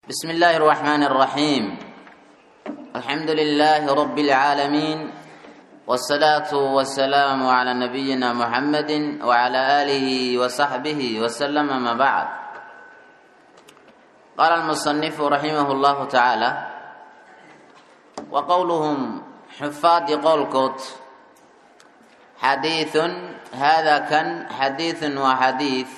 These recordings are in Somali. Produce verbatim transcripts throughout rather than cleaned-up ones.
بسم الله الرحمن الرحيم. الحمد لله رب العالمين، والصلاة والسلام على نبينا محمد وعلى آله وصحبه وسلم. ما بعد، قال المصنف رحمه الله تعالى: وقولهم حفاظ قولكوت حديث، هذا كان حديث وحديث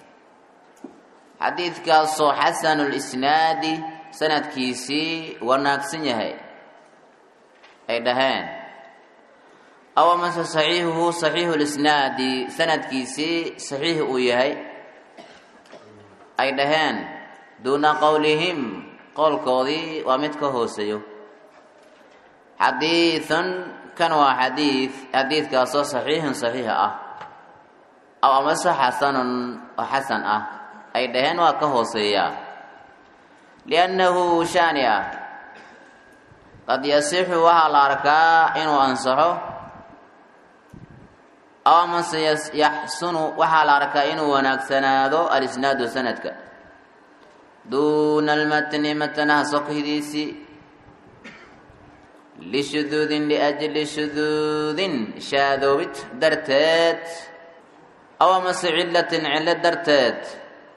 حديث كاسو حسن الإسناد سند كيسي وناكسن يهي أي دهان، أو مثل صحيحه صحيح الإسناد سند كيسي صحيح يهي أي دهان، دون قولهم قول كودي ومتكه سيو. حديث كان حديث حديث كاسو صحيح صحيح أه أو مثل حسن وحسن أه أي دهان وكهوسيا، لأنه شانئة قد يصح وهل أركا إنه أنصحه، أو من يحسن وهل أركا إنه ونكسنادو الإسناد سندك دون المتن متنها سقهديسي لشذوذ لأجل شذوذ شاذوبت درتات، أو مس علة علة درتات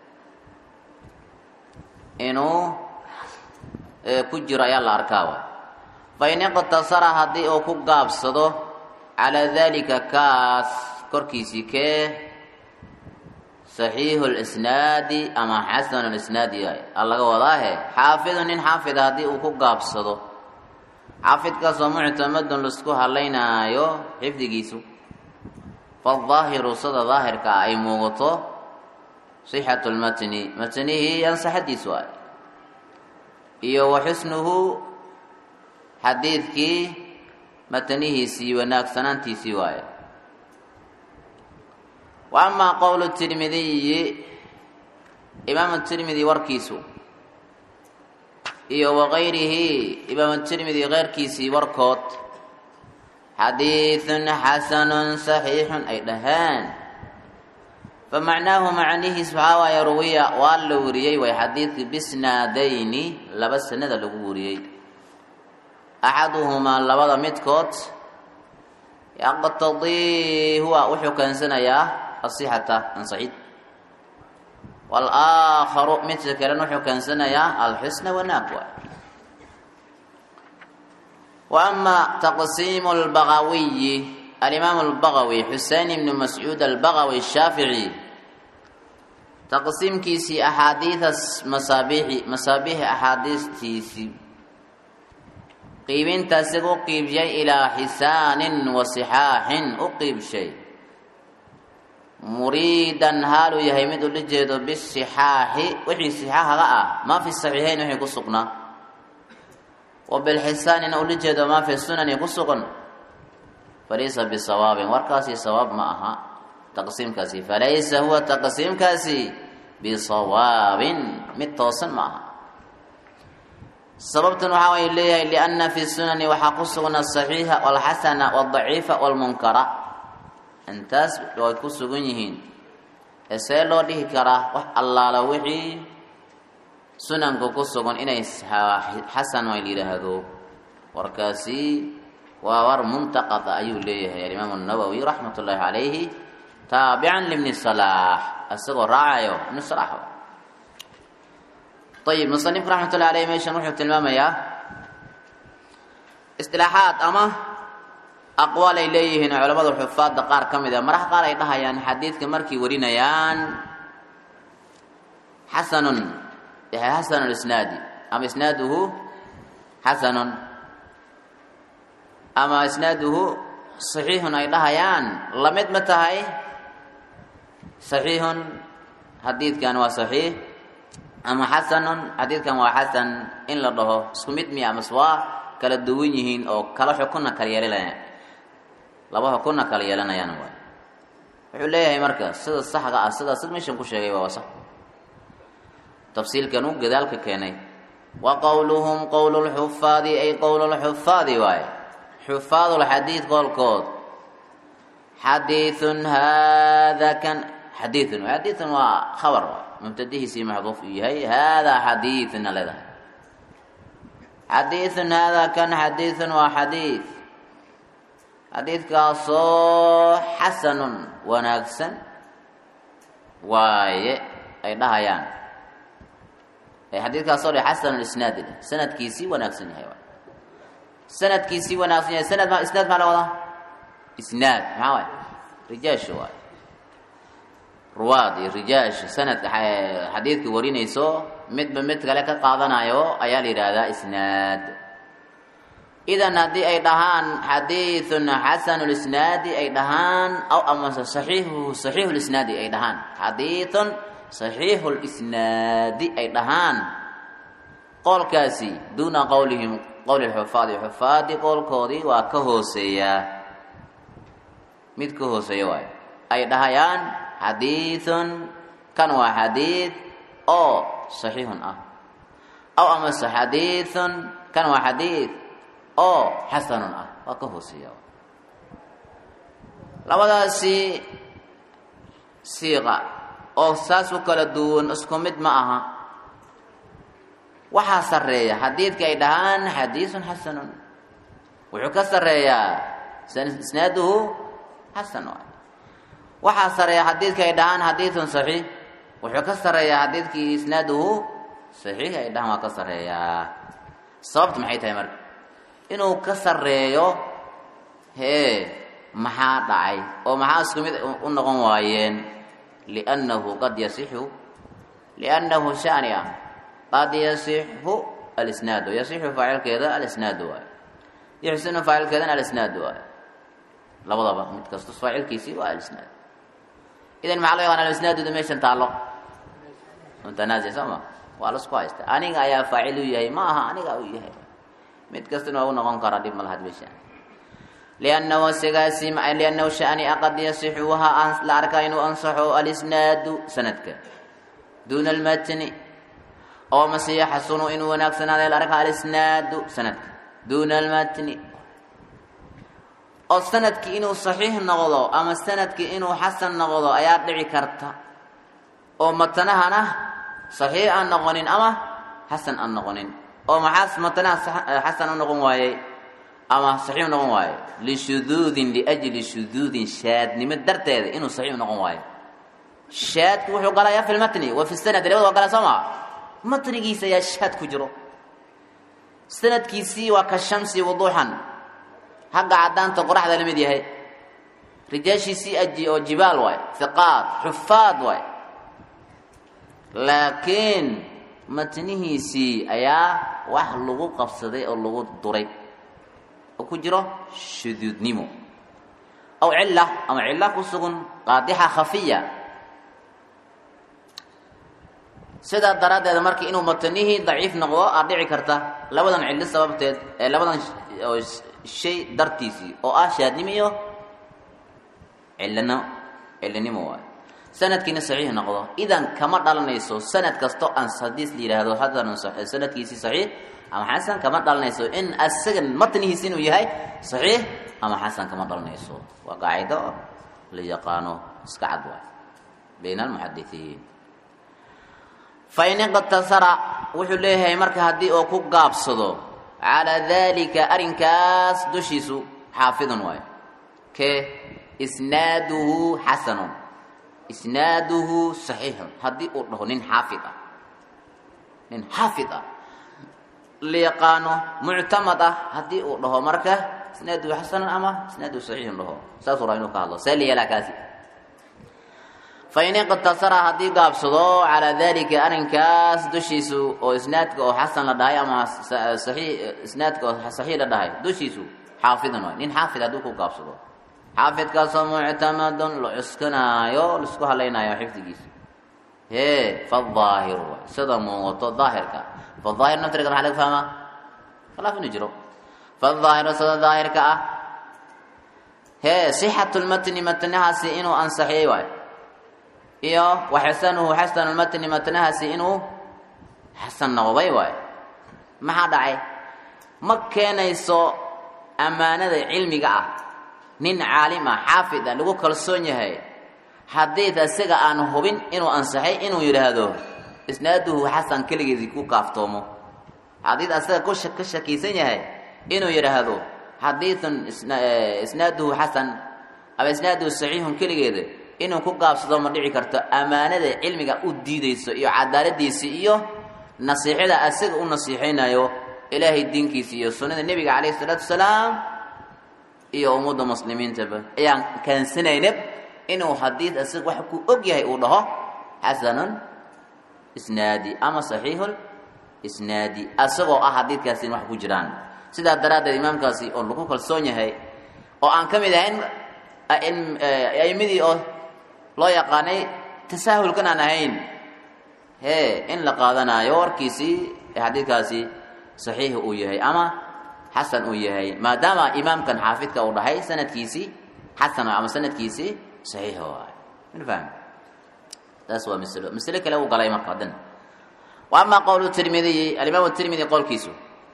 inuu ku jiro ayaa la arkaa. fain iqtasara haddii uu ku gaabsado calaa daalika kaas korkiisii kee saxiixu lisnaadi ama xasanu lisnaadi a laga wadaahe xaafidu nin xaafida haddii uu ku gaabsado, xaafidkaasoo muctamadun laisku halaynaayo xifdigiisu, faadaahiru sida daahirka ah ay muuqato sixatu lmatni matnihii ansaxadiisu ah, iyo wa xusnuhu xadiidkii matnihiisii wanaagsanaantiisii waaye. wa amaa qowlu tirmidiyi, imaamu tirmidi warkiisu, iyo wagayrihi imaamu tirmidi keyrkiisii warkood, xadiidun xasanun saxiixun ay dhahaan, famacnaahu macnihiis waxaa waaye ruwiya waa la wariyey way xadiidka bisnaadayni laba sanada lagu wariyey, axaduhumaa labada midkood yaqtadii huwa wuxuu keensanayaa asixata ansaxid, walaakharu midka kalena wuxuu keensanayaa alxusna wanaag waay. wa ama taqsiimu lbagawiyi, الإمام البغوي حسين بن مسعود البغوي الشافعي تقسيم كيسي أحاديث مصابيح مصابيح أحاديث تيسي قيبين تاسق أقيب جاي إلى حسان وصحاح أقيب شيء مريدا هالو يهيمد لجيد بالصحاح وحي الصحاح غاء ما في الصحيحين وحي قصقنا، وبالحسان أولجيد ما في السنن قصقنا، فليس بصواب وركاسي صواب معها تقسيم كاسي، فليس هو تقسيم كاسي بصواب متوصل معها. سببت نحاول إليها لأن في السنن وحقصنا الصحيح والحسن والضعيف والمنكر انتاس ويكسغنيهن اسالو ديه كرا وح الله لوحي سنن كسغن انيس حسن ويليهدو وركاسي وور منتقط أيو ليه يا الإمام النووي رحمة الله عليه تابعا لابن الصلاح الصغر راعيه ابن الصلاح. طيب مصنف رحمة الله عليه ماشي نروح التلمامة يا اصطلاحات أما أقوال إليه هنا علماء الحفاظ دقار كم إذا ما راح قال إيدها يعني حديث كمركي ورينا يان حسن حسن الإسناد، أم إسناده حسن أما إسناده صحيح أي دهيان لمد متهاي صحيح حديث كان وصحيح، أما حسن حديث كان وحسن إن لده سميت ميا مسوا كلا دوينهين أو كلا حكونا كليالنا لبها كنا كليالنا ينوي حليه هي مركز صد الصح قا صد صد مش مكوش شيء وصح تفصيل كانوا جدال ككيني. وقولهم قول الحفاظ أي قول الحفاظ واي حفاظ الحديث قول كود حديث هذا كان حديث حديث وخبر مبتدئه سي محذوف هي هذا حديث لذا حديث هذا كان حديث وحديث حديث كاسو حسن وناكسن واي أي دهيان أي حديث كاسو حسن الإسناد سند كيسي وناكسن هاي سند كيسي وناكسن سند ما إسناد ما له إسناد معاي رجال شوي رواد رجال سند حديث كوريني سو مد بمد كلك قاضنا يو أيالي هذا إسناد إذا ندي أي دهان حديث حسن الإسناد أي دهان أو أما صحيح صحيح الإسناد أي دهان حديث صحيح الإسناد أي دهان قول كاسي دون قولهم قول الحفاظ الحفاظ قول كودي وكهوسيا مد كهوسيا واي أي دهيان حديث كان حديث أو صحيح أه أو أما حديث كان حديث أو حسن أه وكهوسيا لبداسي صيغة أو ساس وكلا دون اسكمد معها وحا سرية حديث كيدهان حديث حسن وحكا سرية سناده حسن وحا سرية حديث كيدهان حديث صحيح وحكا سرية حديث كي سناده صحيح كيدهان وكا سرية صبت محيطة يمرك إنه كسرية هي محا دعي أو محا اسكمد أنغم وايين لأنه قد يصح لأنه شانيا قد يصح الإسناد يصح فاعل كذا الإسناد يحسن فاعل كذا الإسناد لا بضبط متكسس فاعل كيسي والإسناد إذا مع الله أنا الإسناد ده مش تعلق متنازع سما والله كويس أنا يا فاعل وياي ما ها أنا قوي هي متكسس إنه نقول كرادي ملحد بيشان لأنه سجاسي لأنه شأني قد يصح وها لا أركين أنصح الإسناد سندك دون المتن أو مسيح حسن إن ونكسن هذا الأركان الإسناد سندك دون المتن أو سندك إنه صحيح النغضة أما سندك إنه حسن النغضة أيات دعي كرتا أو متنها نه صحيح النغنين أما حسن النغنين أو محاس متنها حسن النغن واي أما صحيح نقوم واي لشذوذ لأجل شذوذ شاد نمد درتاد إنه صحيح نقوم واي شاد وحو قال يا في المتن وفي السند لو قال سمع متن كيس يا شاد كجرو سند كيسي وكالشمس وضوحا حق عدان تقرح ذا المدي هي رجاشي سي أجي أو جبال واي ثقات حفاظ واي لكن متنه سي أيا واح لغو قفصدي أو لغو دري وكجرة شذوذ نمو أو علة أو علة كسجن قادحة خفية سيدا دراد هذا مركي إنه متنيه ضعيف نقوى أرجع كرته لابد علة سبب تد لابد شيء درتيسي أو أشياء نميو علنا علة نمو سند كنا صحيح نقوى إذا كما دلنا يسوع سند كستو أن صديس لي هذا هذا سند كيسي صحيح أما حسن كما دلنا يسوع إن السجن متنه سينو يهاي صحيح أما حسن كما دلنا يسوع وقاعدة ليقانو اسكعدوا بين المحدثين فإن قد تصر وحليه مرك هدي أو كوك قابصدو على ذلك أرنكاس دشيسو حافظ واي كي إسناده حسن إسناده صحيح هدي أو نين حافظة نين حافظة ليقانو معتمدة هدي أو مركه إسناده حسن أما إسناده صحيح له سأصور إنه كهذا سالي لا كاسي فإن قد تصر هدي قابصدو على ذلك أرنكاس دشيسو أو إسنادك أو حسن لدهي أما صحيح إسنادك أو صحيح لدهي دشيسو حافظا نين حافظ هدوكو قابصدو حافظ كاسو معتمد لعسكنا يو لسكو هلينا يو حفظ جيس هي فالظاهر صدمو وطظاهر كا فالظاهر نفترق الحلق فهما فلا في نجرو فالظاهر صدى الظاهر كا هي صحة المتن متنها سئنو أن صحيح واي إيوه وحسنه حسن المتن متنها سئنو حسن نوضي واي ما حدعي ما كان يسو أمانة علمي كا نين عالمة حافظة لغو كالسوني هاي حديث السيقى أنه هبين إنو أنصحي إنو يرهدوه إسناده حسن كل يذكو كافتومو حديث أساق كش كشكي سنيه إنه يرهذو حديث إسناده حسن أو إسناده صحيح كل جده إنه كوكا صدام مريع كرت أمانة علمك أدي ديسو إيو عدالة ديسو إيو نصيحة أساق ونصيحين أيو إلهي الدين كيسيو سنة النبي عليه الصلاة والسلام إيو أمود المسلمين تبا يعني كان سنة ينب إنه حديث أساق وحكو أبيه يقوله حسن إسنادي أما صحيح إسنادي أساقو أحاديث كاسين وحكو جران سيدا دراد الإمام كاسي أو لكو كالسوني هاي أو أنكمي دهين أيمدي أو لا يقاني تساهل كنا نهين هي إن لقادنا يور كيسي حديث كاسي صحيح أويه أما حسن أويه ما دام إمام كان حافظ كأوضحي سنة كيسي حسن أما سنة كيسي صحيح هو نفهم تسوى مثله مثله كلا وقال ما قادن وأما قول الترمذي الإمام الترمذي قول كيسو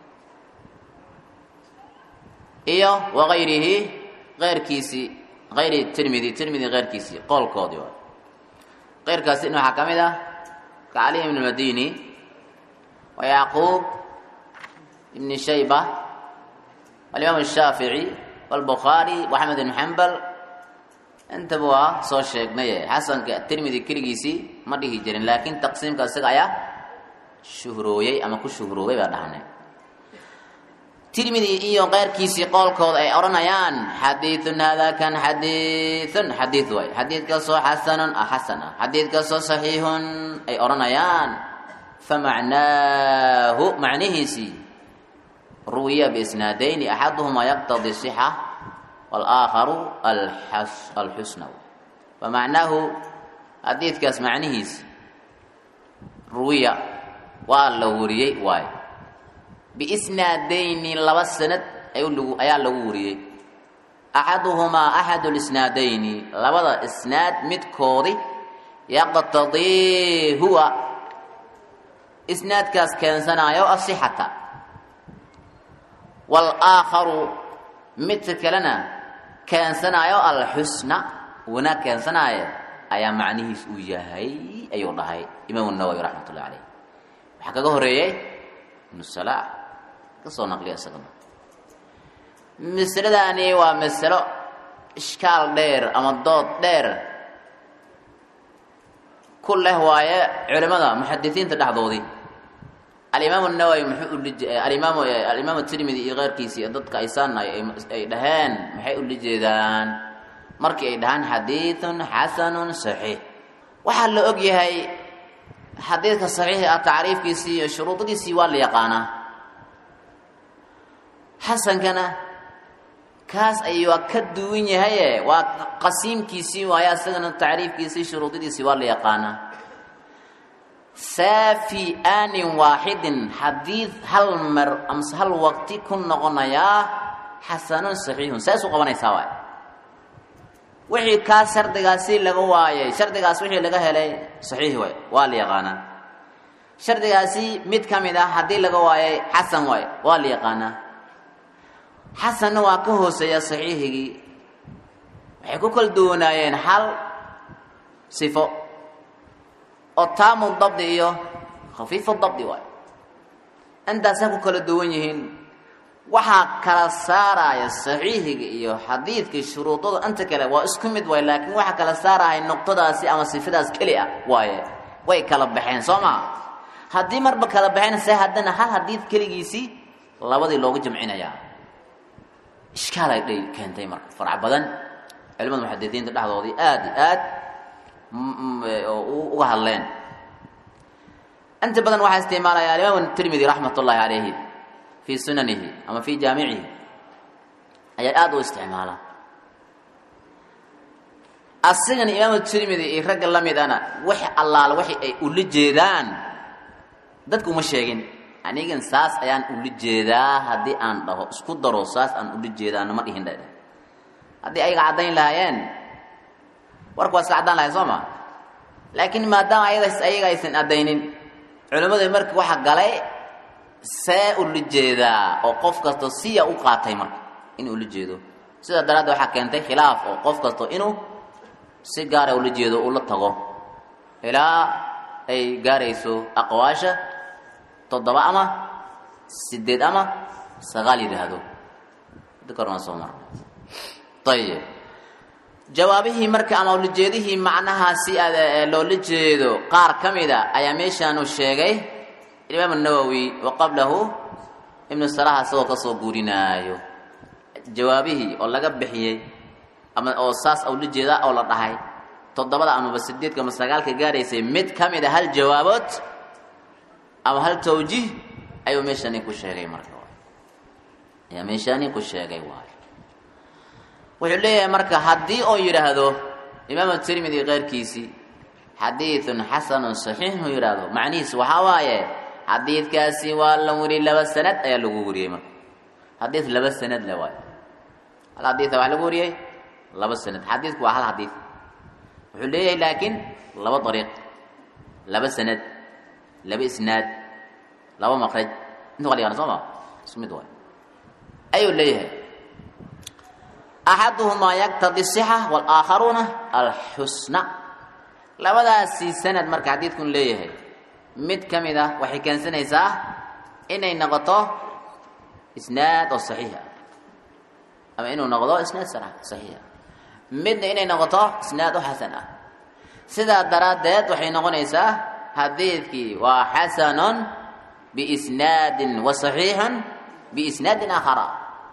إيه وغيره غير كيسي غير الترمذي الترمذي غير كيسي قول قاضي غير كيسي إنه حكم ده كعلي بن المديني ويعقوب ابن شيبة والإمام الشافعي والبخاري وأحمد بن حنبل انتبهوا سو شيخنيه حسن الترمذي كريسي ما دي هجرين لكن تقسيم كاسق ايا شهروي اما كو شهروي با دهنه ترمذي iyo qeyrkiisi qolkood ay oranayaan hadithun hada kan hadithun hadith way hadithka soo hasanan ah hasana hadithka soo sahihun ay oranayaan fama'nahu ma'nihiisi ruwiya bi isnadayn ahaduhuma yaqtadi sihah والآخر الحس الحسن فمعناه حديث كاس معنيهس روية واللوري واي بإسنادين لبسند أيقول أيا لوري أحدهما أحد الإسنادين لبدا إسناد متكوري يقتضي هو إسناد كاس كان سنايو الصحة والآخر متكلنا كان سنايو الحسنى ونا كان سنايا أيا معنيه سويهاي أي والله هاي إمام النووي رحمة الله عليه حقا هريه من الصلاة قصة نقلية سقنا مثل داني ومثل إشكال دير أما الضوط دير كل هواية علماء محدثين تدحضوا دي الإمام النووي محيول الإمام الإمام الترمذي غير كيسي ضدك إيسان أي دهان محيول لجدان مركي أي دهان حديث حسن صحيح وحل أجي هاي حديث صحيح التعريف كيسي الشروط كيسي واليقانة حسن كان كاس أيوة كدوين هاي وقسيم كيسي ويا سجن التعريف كيسي شروط كيسي واليقانة سافي آن واحد حديث هل مر أمس هل وقت كنا غنيا حسن صحيح ساسو قبنا سواء وحي كاسر دقاسي لغواي شر دقاس وحي لغا هلي صحيح واي والي غانا شر دقاسي ميت كاميدا حدي لغواي حسن واي والي غانا حسن واكهو سيا صحيحي وحي كل دونايين حل صفو أطعم الضبط إياه خفيف الضبط واي أنت سأكون كل دوينهن وحا كلا سارة يا صحيح إياه حديث كشروطه أنت كلا واسكمد واي لكن وحا كلا سارة هاي النقطة داسي أما صفداس كليا واي واي كلا بحين سوما هدي مربا كلا بحين سيهدنا هل حديث كليسي لابد لوغ جمعنا يا إشكال هاي كان تيمر فرع بدن علم المحدثين تلاحظوا دي آدي آد uga hadleen anta badan waxa isticmaalaya Imam Tirmidhi rahmatullahi alayhi fi sunanihi ama fi jaami'i ayaa aad u isticmaala asigan Imam Tirmidhi ee rag la mid ana wax allaal wixii ay u lijeedaan dadku ma sheegin anigan saas ayaan u lijeedaa hadii aan dhaho isku daro saas aan u lijeedaan ma dhihin dheer hadii ay cadayn lahaayeen warku waa sacdaan lahayd sooma laakiin maadaama ayadas ayaga aysan adaynin culimadu markii waxa galay see u lijeedaa oo qof kasto siya u qaatay marka in uu lijeedo sida daraad waxa keentay khilaaf oo qof kasto inuu si gaar ah u lijeedo oo la tago ilaa ay gaarayso aqwaasha toddoba ama sideed ama sagaal yiraahdo ذكرنا صومر طيب جوابه marka ama ujeedihi macnaha si loo lijeedo qaar kamida ayaa meeshan uu sheegay Imam an-Nawawi wa qablahu Ibn Salah soo ka soo guurinaayo jawaabihi oo laga bixiyay ama oo saas oo lijeeda oo la dhahay todobada ama sideedka ama sagaalka gaaraysay mid kamida hal jawaabood ama hal tawjih ayuu meeshan ku sheegay marka ya meeshan ku sheegay waay wuxuu leeyahay marka hadii oo yiraahdo Imam at-Tirmidhi qeyrkiisi hadithun hasanun sahih yiraahdo macnihiisu waxa waaye hadithkaasi waa la wari laba sanad ayaa lagu wariyay marka hadith laba sanad la waay hal hadith waa lagu wariyay laba sanad hadithku waa hal hadith wuxuu leeyahay laakiin laba dariiq laba sanad laba isnaad laba maqraj inta wali aan soo ismid waay ayu leeyahay ahaduhuma yaqtadi as-sihha wal akharuna al-husna labadaasi sanad marka hadithkun leeyahay mid kamida waxay keensanaysaa inay noqoto isnaad oo saxiix ama inuu noqdo isnaad saxiix midna inay noqoto isnaad oo hasan ah sida daraadeed waxay noqonaysaa hadithkii waa hasanun bi isnaadin wa sahihun bi isnaadin akhara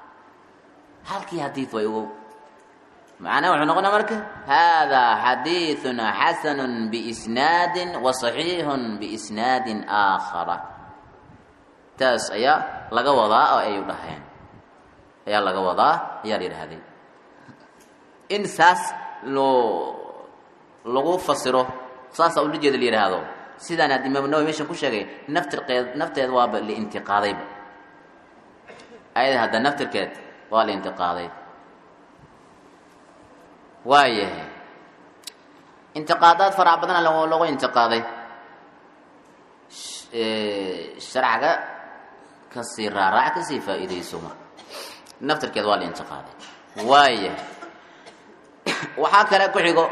halkii hadith way ugu macna wuxuu noqonaa marka hada hadithun hasanun bi isnaadin wa sahihun bi isnaadin akhara taas ayaa laga wadaa oo ay u dhaxeen ayaa laga wadaa ayaa yiraahday in saas loo lagu fasiro saas oo lijeeda yiraahdo sidaan hadii Imam Nawawi meeshan ku sheegay naftirkeed nafteed waa li intiqaaday ayada hada naftirkeed waa la intiqaaday waayahay intiqaadaad farac badan lagu lagu intiqaaday ee sharciga ka sii raac ka sii faa'iideyso ma naftirkeed waa la intiqaaday waayahay waxa kale ku xigo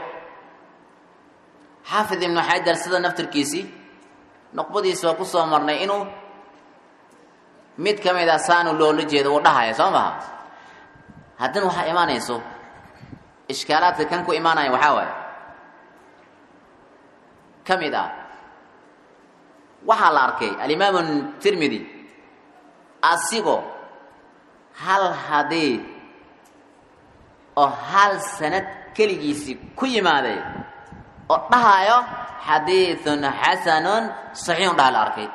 حافظ ابن حجر sida naftirkiisi noqbadiisa ku soo marnay inuu mid kamida saanu loo lijeedo oo dhahayo Soomaa hadan waxa iimaanayso iskalaadka kan ku iimaanay waxa way kamida waxa la arkay al-Imam at-Tirmidhi asigo hal hadith oo hal sanad kaligiisi ku yimaaday oo dhahayo hadithun hasanun sahih dhaal arkay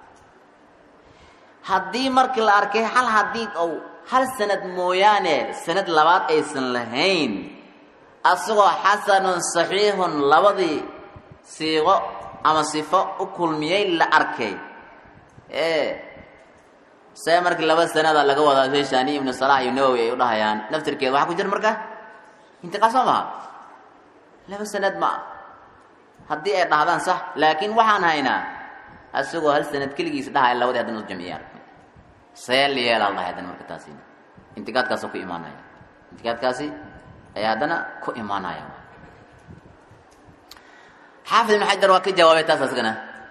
hadii markii la arkay hal hadith oo hal sanad mooyaane sanad labaad aysan lahayn asagoo hasanun sahihun labadii siigo ama sifo u kulmiyay la arkay ee say markii laba sanad laga wada Shaykhani Ibn Salah iyo Nawawi ay u dhahayaan naftirkeed waxa ku jir marka inta qasama laba sanad ma hadii ay dhahdaan sax laakiin waxaan haynaa asagoo hal sanad kaligiis dhahay labadii hadan u jamciyaa seel yeelal dhahadan marka taasina intiqaadkaas ku iimaanaya intiqaadkaasi ay hadana ku iimaanaya حافظ ابن حجر waa ka jawaabay taas asagana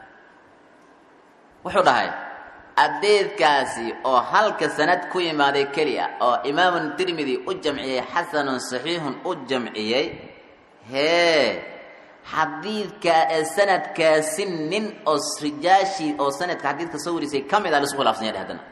wuxuu dhahay adeedkaasi oo halka sanad ku yimaaday kaliya oo Imam at-Tirmidhi u jamciyay hasanun sahihun u jamciyay hee hadithka sanadkaasi nin oo rijaashi oo sanadka hadithka soo warisay kamida la soo khilaafsan yahay hadana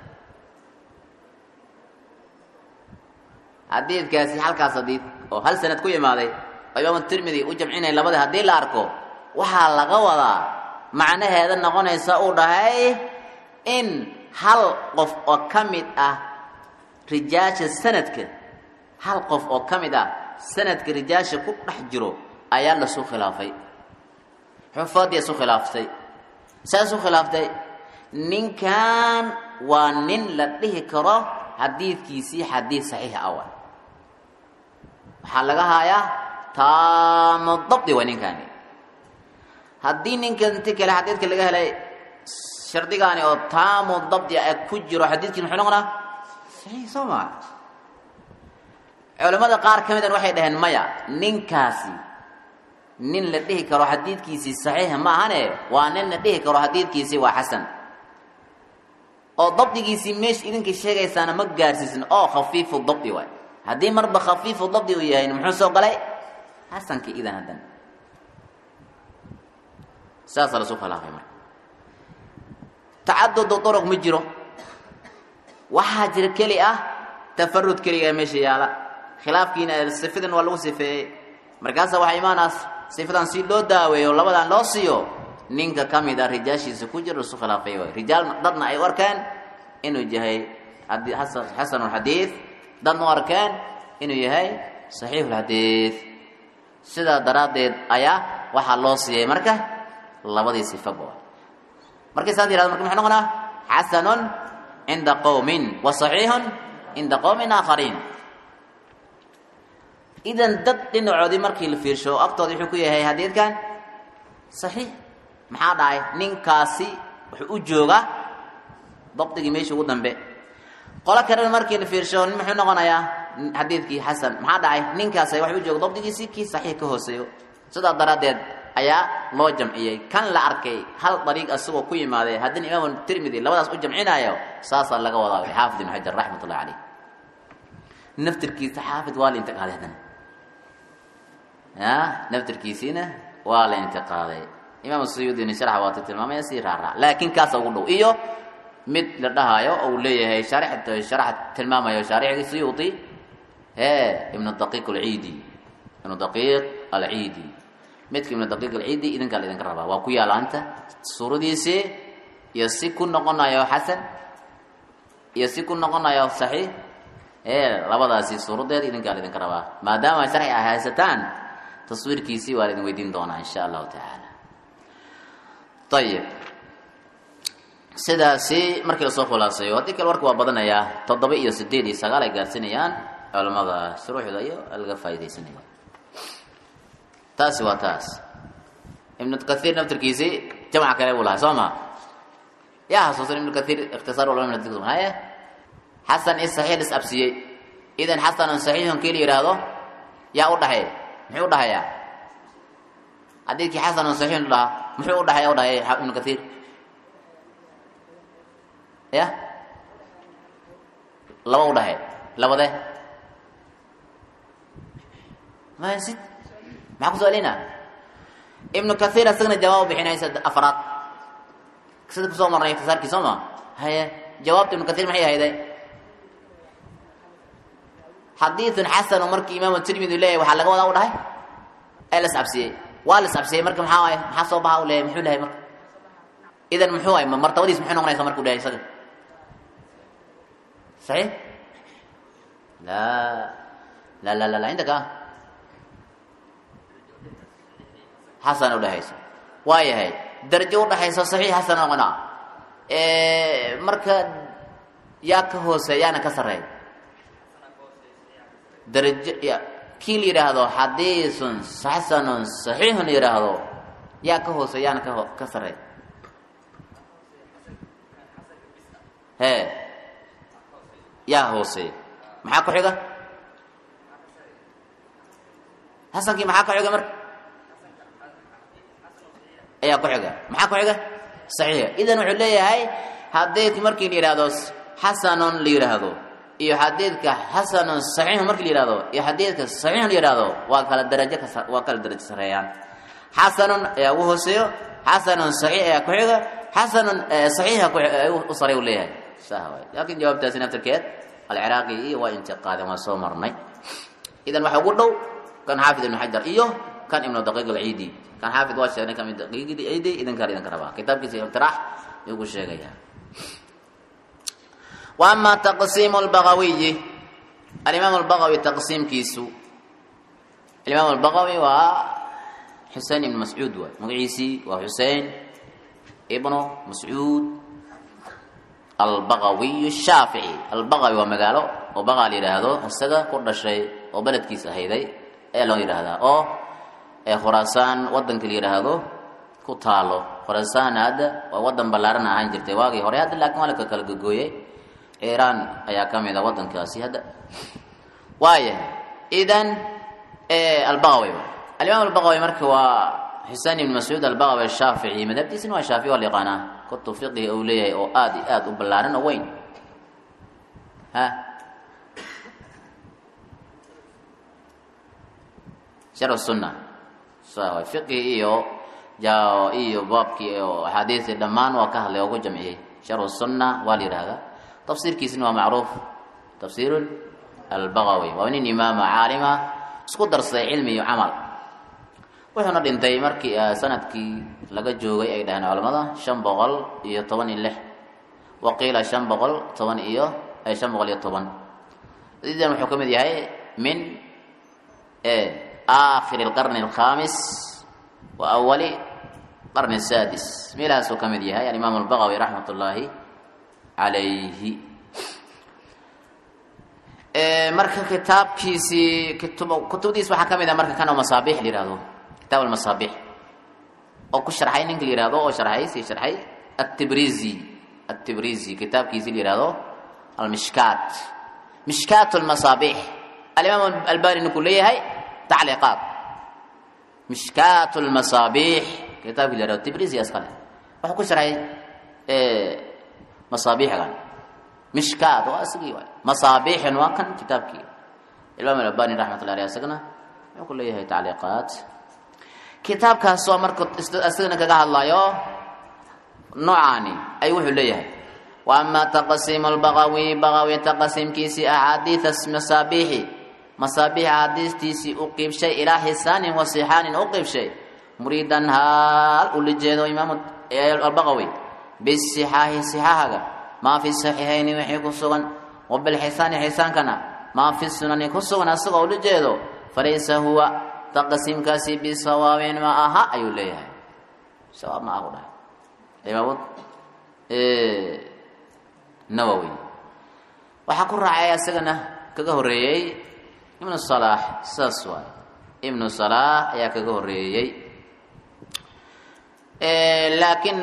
hadithkaasi halkaas hadith oo hal sanad ku yimaaday Imam at-Tirmidhi u jamcinay labada hadii la arko waxa laga wadaa macnaheeda noqonaysa uu dhahay in hal qof oo kamid ah rijaasha sanadka hal qof oo kamid ah sanadka rijaasha ku dhex jiro ayaa la soo khilaafay xufaadii soo khilaaftay saasu khilaaftay ninkan waa nin la dhihi karo hadithkiisi hadith sahih awal waxa laga hayaa taamu dabdi waa ninkan haddii ninkan inta kale hadithka laga helay shardigaani oo taamu dabdi ay ku jiro hadithkii wuxuu noqonaa sahih sama culimada qaar kamid ah waxay dhaheen maya ninkaasi nin la dhihi karo hadithkiisi sahih ma ahane waa nin la dhihi karo hadithkiisi waa hasan oo dabdigiisii meesh idinka sheegaysaana ma gaarsiisin oo khafiifu dabdi waay haddii marba khafiifu dabdi uu yahay muxuu soo galay xasankii idan haddan saasa la soo khilaafay marka tacaddud turuq ma jiro waxaa jira keli ah tafarrud keliya meesha yaala khilaafkiina sifadan waa lagu sifeeyey markaas waxa imaanaas sifadan si loo daaweeyo labadan loo siiyo ninka kamid ah rijaashiisa ku jiro soo khilaafay way rijaal dadna ay warkaan inuu yahay hasan hasan hadith dadna warkaan inuu yahay sahih hadith sida daraadeed ayaa waxa loo siiyay marka labadii sifabo markii saad yiraahdo markii maxay noqonaa hasanun inda qawmin wa sahihun inda qawmin akharin idan dad dhinacoodii markii la fiirsho aqtoodii wuxuu ku yahay hadithkan sahih maxaa dhaay ninkaasi wuxuu u jooga dabdigi meesha ugu dambe qola kale markii la fiirsho muxuu noqonayaa hadithkii hasan maxaa dhaay ninkaasi wuxuu u jooga dabdigiisii kii sahih ka hooseeyo sida daraadeed ayaa loo jamciyay kan la arkay hal dariiq asagoo ku yimaaday haddii imaam tirmidhi labadaas u jamcinayo saasa laga wadaa xaafid ibn hajar rahmatullah alayh naftirkiisa xaafid waa la intiqaaday hadan ya naftirkiisina waa la intiqaaday imaam suyuudi ni sharh waa tilmaamay si raara laakiin kaas ugu dhow iyo mid la dhahayo oo leeyahay sharh sharh tilmaamayo sharixi suyuudi ee ibn daqiq al-eidi ibn daqiq al-eidi mid ibn daqiq al-eidi idan kale idan karaba waa ku yaalaanta suuradiisi iyo si ku noqonayo hasan iyo si ku noqonayo sahih ee labadaasi suuradeed idan kale idan karaba maadaama sharxi ay haysataan taswiirkiisi waa idin weydiin doonaa insha Allah ta'ala طيب sidaasi markii la soo khulaasayo hadii kale warku waa badanayaa toddoba iyo sideed iyo sagaal ay gaarsinayaan culimada shuruuxda iyo alga faa'iideysanaya taasi waa taas ibn kathir naftirkiisi jamca kale wala sooma yaa xasuusan ibn kathir ikhtisaar wala min dhigto haya hasan is sahih is absiyay idan hasan sahihun kii yiraahdo yaa u dhahay muxuu u dhahayaa hadii hasan sahihun la muxuu u dhahayaa u dhahay ibn kathir ya laba u dhahay labade ma yasid ma ku su'aalina ibn kathir asagna jawaab bixinaysa afraad sida ku soo marnay ikhtisaarkii sooma haya jawaabta ibn kathir maxay ahayd حديث حسن ومركي إمام الترمذي ليه وحلا جوا ده هاي ألس عبسي والس عبسي مركي محاوي محاسوبها ولا محول هاي مرك إذا محوي مرتودي اسمحنا ونا يسمى مركو ده يصير صحيح لا لا لا لا, لا. عندك آه حسن ولا هيس واي هاي درجة ولا هيس صحيح حسن ونا إيه مركا ياك هو سيانا كسر هاي درجة يا كيل يراهدو حديث حسن صحيح يراهدو يا كهو سيان كهو كسره هي يا هوسي معاك حاجه حسن كي معاك حاجه مر يا كحاجه معاك حاجه صحيح اذا وحو ليهي حديث مركي يراهدو حسن يراهدو iyo xadiidka hasan sahih markii yiraahdo iyo xadiidka sahih yiraahdo waa kala darajo ka waa kala darajo sareeyaan hasan ayaa uu hooseeyo hasan sahih ayaa ku xiga hasan sahih u sareeyo leeyahay sahaway laakiin jawaabtaasi naftirkeed al-iraqi iyo waa intiqaad ma soo marnay idan waxa ugu dhow kan xaafid ibn hajar iyo kan ibn daqiq al-eidi kan xaafid waa sheegay kan daqiq al-eidi idan kale idan karaba kitabkiisa imtirah uu sheegaya واما تقسيم البغوي الامام البغوي تقسيم كيسو الامام البغوي و حسين بن مسعود ومغيسي وحسين ابن مسعود البغوي الشافعي البغوي ومقاله وبغى ليرهدو اسغا كدشاي او بلدكيس هيداي ee loo yiraahdaa oo ee Khurasan wadanka yiraahdo ku taalo Khurasan hada waa wadan balaaran ahaan jirtay waagii hore hadda laakiin wala ka kala gogooyay إيران أيا كاميدا وطن كاسي هذا وايه إذن إيه البغوي الإمام البغوي مركوا حسين بن مسعود البغوي الشافعي مذهب تسن والشافعي واللقانا kutub fiqhi oo leeyahay oo aad iyo aad u ballaaran oo weyn ha sharh sunna soo fiqhi iyo jaa iyo baabki iyo hadith dhamaan waa ka hadlay oo ku jamciyay sharh sunna waa liirada tafsiirkiisna waa macruuf tafsiir al-Baghawi waa nin imaam caalima isku darsay cilmi iyo amal wuxuuna dhintay markii sanadkii laga joogay ay dhahan culimada shan boqol iyo toban iyo lix waqiila shan boqol toban iyo ay shan boqol iyo toban idan wuxuu kamid yahay min ee aakhir al-qarn al-khamis wa awwal qarn al-sadis milaas uu kamid yahay al-imam al-Baghawi rahmatullahi alayhi ee marka kitaabkiisi kutubdiis waxa kamid ah marka kana masaabih liiraado كتاب المصابيح او كشرحي نين ليرادو او شرحي سي شرحي التبريزي التبريزي كتاب كيزي ليرادو المشكات مشكات المصابيح الامام الباري نقول لي هي تعليقات مشكات المصابيح كتاب ليرادو التبريزي اسكن وحو كشرحي ايه مصابيح كان مشكات واسقي مصابيح وكان كتاب كي الامام الباري رحمه الله عليه سكنه يقول لي هي تعليقات kitaabkaas oo marka asagana kaga hadlayo noocaani ay wuxuu leeyahay wa amma taqsim al-Baghawi Baghawi taqsimkiisi ahadith as-masabih masabih hadithtiisi u qibshay ila hisan wa sihan u qibshay muridan hal ulijeedo imam al-Baghawi bis-sihahi sihahaga ma fi sahihayn wixii ku sugan wa bil hisan hisankana ma fi sunan ku sugan asagoo ulijeedo falaysa huwa تقسيم كاسي بصواب ما أها أيو ليها صواب ما أقول إيه ما بود إيه نووي وحكون رعايا سجنة كجهريي ابن الصلاح ساسوا ابن الصلاح يا كجهريي إيه لكن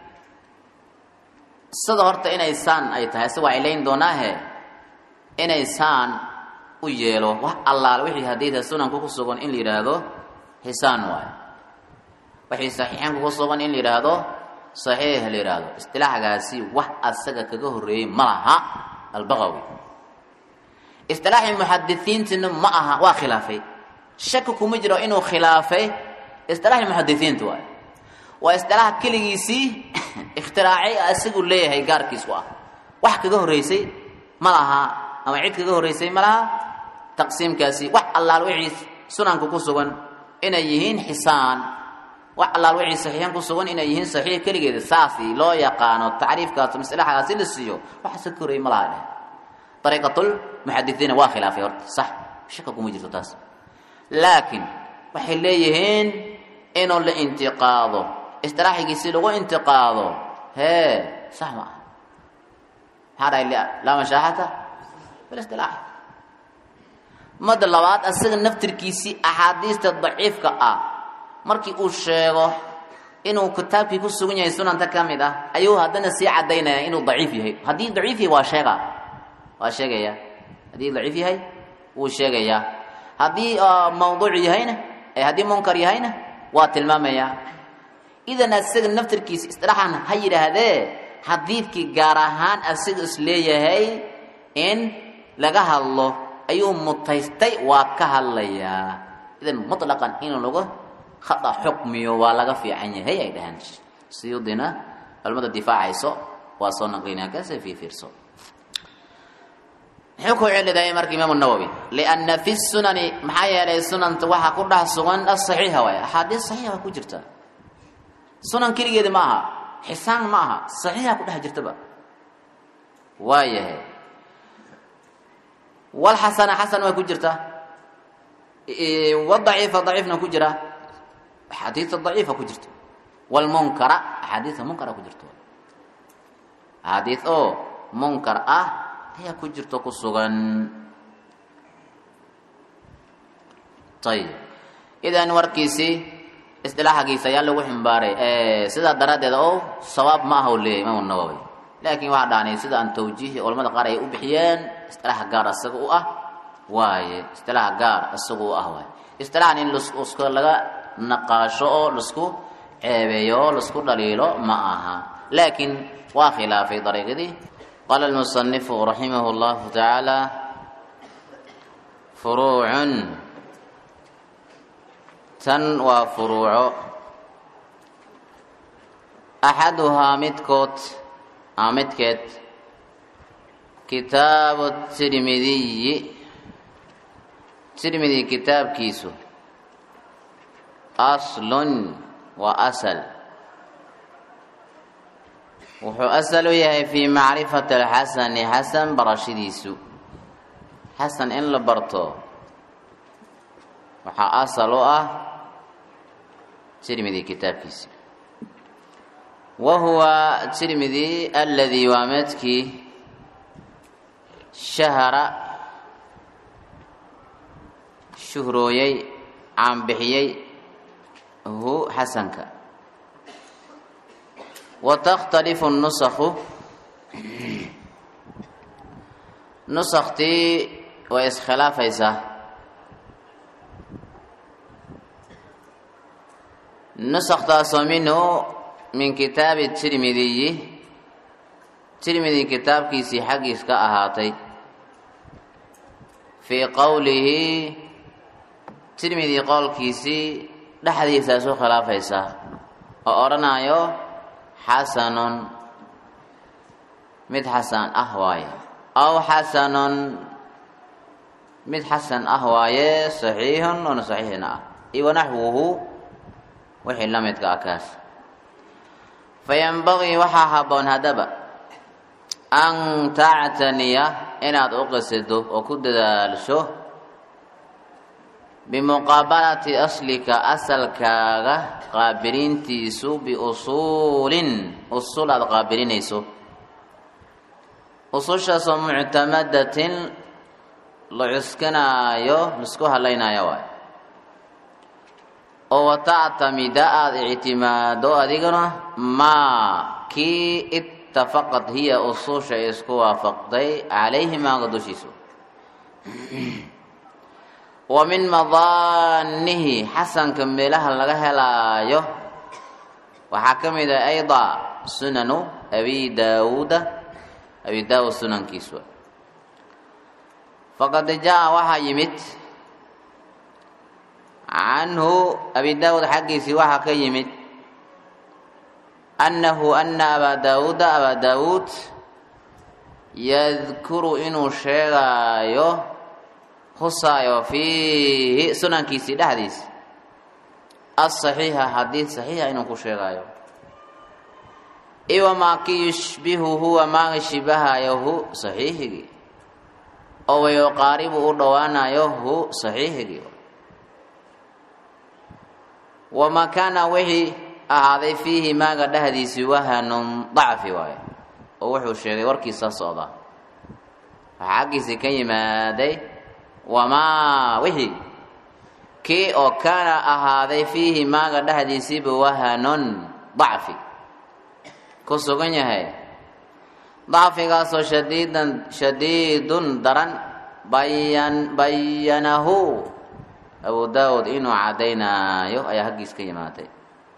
صدرت إن إنسان أي تحسوا علين دوناه إن إنسان ويلو wax allaal wixii hadiida sunanku ku sugan in la yiraahdo hisaan waay wixii saxiixan ku sugan in la yiraahdo saxiix la yiraahdo istilaaxgaasi wax asaga kaga horeeyay malaha al-Baghawi istilaaxi muhaddithiintina ma aha waa khilaafay shak kuma jiro inuu khilaafay istilaaxi muhaddithiintu waay waa istilaax kaligiisi ikhtiraacay asagu leeyahay gaarkiis waa wax kaga horeysay malaha ama cid kaga horeysay malaha تقسيم كاسي وح الله الوعيس سنن كوسوغن إن يهين حسان وح الله الوعيس صحيحان كوسوغن إن يهين صحيح كل جد ساسي لا يقانو التعريف كاتم مسألة حاسيل السيو وحسكري ملاله طريقة المحدثين واخلافه صح شككم مجرد تاس لكن وحلا يهين إنه الانتقاضه استراحي يصير وانتقاضه هي صح ما هذا اللي لا مشاحته بالاستلاح مد لباد أسرع نفتركيسي أحاديث الضعيف كأ مركي أشيغه إنه كتاب في كل سجن يسون تكامله أيوه هذا نسي عدينا إنه ضعيف هي هذه ضعيف واشيغه واشيغه يا هذه ضعيف هي وشيغه يا هذه موضوع هنا هذه منكر هنا واتلمام يا إذا أسرع نفتركيسي استراحة هاي هذا حديث كي جارهان أسرع سليه هي إن لقاه الله أيوم متيستي وكهليا إذا مطلقا إنه لغة خطأ حكمي ولا في عينه هي إذهانش سيودنا المدى الدفاع عيسو وصلنا قينا كاسي في فرسو حكو علي دائما إمام النووي لأن في السنن محايا لي السنن توحى كلها السنن الصحيحة ويا حديث صحيحة كجرتا سنن كيري جد معها حسان معها صحيحة كلها جرتبا وايه والحسن حسن وكجرته والضعيف ضعيفنا كجرة حديث الضعيف كجرته والمنكر حديث منكر كجرته حديث أو منكر أه هي كجرته كسوغن طيب إذا نوركيسي اصطلاح كيسا يلا وحن باري إيه سيدا دراد أو صواب ما هو لي إمام النووي لكن واحد يعني سيدا أن توجيه علماء قارئ وبحيان استلاح قار السقو أه واي استلاح قار السقو أه واي استلاح إن لسكو لغا نقاشو لسكو عيبيو لسكو دليلو معها لكن وخلاف في طريقه. قال المصنف رحمه الله تعالى فروع تن وفروع أحدها متكوت متكت كتاب الترمذي الترمذي كتاب كيسو أصل وأصل وحو أصل يهي في معرفة الحسن حسن برشديسو حسن إن لبرتو وحو أصل أه ترمذي كتاب كيسو وهو الترمذي الذي وامتك شهر شهرويي عم بحيي هو حسنك. وتختلف النسخ نسختي وإسخلاف إيسا نسخ تاسو منه من كتاب الترمذي الترمذي كتاب كيسي حق إسكا أهاتي في قوله الترمذي قول كيسي لحديث سو خلاف إيسا وأرنا يو حسن مد حسن أهواي أو حسن مد حسن أهواي صحيح ونصحيحنا إي ونحوه وحي لم يتكاكاس. فينبغي وحا حبون هدبا أن تعتني إن أقصد وكد دالشو بمقابلة أصلك أصلك قابلين تيسو بأصول أصول القابلين يسو أصول شاسو معتمدة لعسكنا يو نسكوها لينا يوي أو تعتمد اعتماد أديقنا ما كي اتفقت هي أصول شيسكو وافقتي عليه ما قدوش يسو. ومن مظانه حسن كملها لغاها لا يو وحكم إذا أيضا سنن أبي داود أبي داود سنن كيسو. فقد جاء وحا يمت عنه أبي داود حقي سواها كيمت أنه أن أبا داود أبا داود يذكر إنه شيغايو خصايو فيه سنن كيسي ده حديث الصحيح حديث صحيح إنه كشيغايو إيوه ما كي يشبهه وما يشبه يوه صحيح أو يقارب أردوانا يوه صحيح وما كان وحي هذا فيه ما قد حديث وهن ضعف واي وحو الشيخ وركي صصودا حقي سكي ما دي وما وحي كي او كان هذا فيه ما قد حديث وهن ضعف كسوغن يحي ضعف قاسو شديدا شديد درن بيان بينه أبو داود إنه عدينا يو أي حقيس كيماتي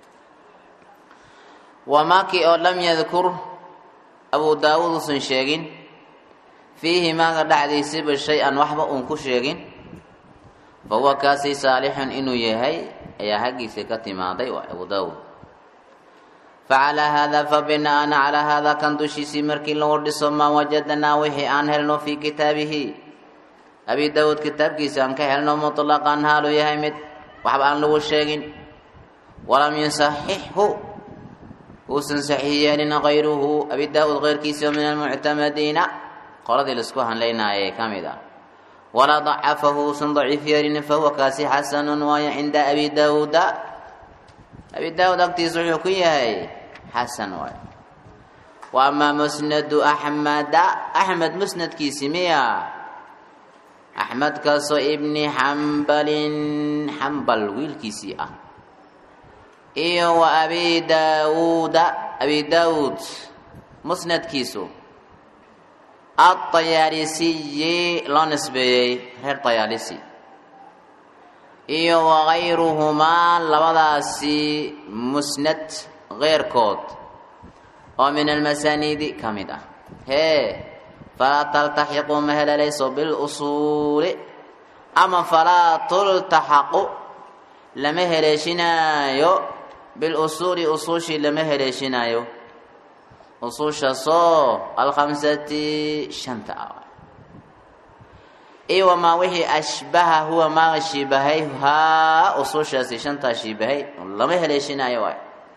وما كي أو لم يذكر أبو داود سنشيغين فيه ما قد حديث بالشيء وحبا أنكو شيغين فهو كاسي صالح إنه يهي أي حقيس كتماتي أبو داود. فعلى هذا فبناء على هذا كان دوشي سيمركي لورد سما وجدنا وحي أنهلنا في كتابه أبي داود كتاب كيسان كهلنا مطلقا هالو يهيمت وحبا أن لو الشيغين ولم يصححه وسن صحيحين غيره أبي داود غير كيسان من المعتمدين قرد الاسكوهن لينا أي كامدا ولا ضعفه سن ضعيف يرين فهو كاسي حسن وهي عند أبي داود أبي داود أكتي صحيحي حسن وهي. وأما مسند أحمد أحمد مسند كيسمية أحمد كاسو ابن حنبل حنبل ويلكيسي أه إيه وأبي داود أبي داود مسند كيسو الطيالسي لا نسبي غير طيالسي إيه وغيرهما لبداسي مسند غير كود ومن المسانيد كمدة هي فلا تلتحقوا مهل ليس بالأصول أما فلا تلتحقوا لمهلشنا يو بالأصول أصوشي لمهلشنا يو أصوش صو الخمسة شنطة إيه وما وحي أشبه هو ما شبهيها أصوش شنطة شبهي لمهلشنا يو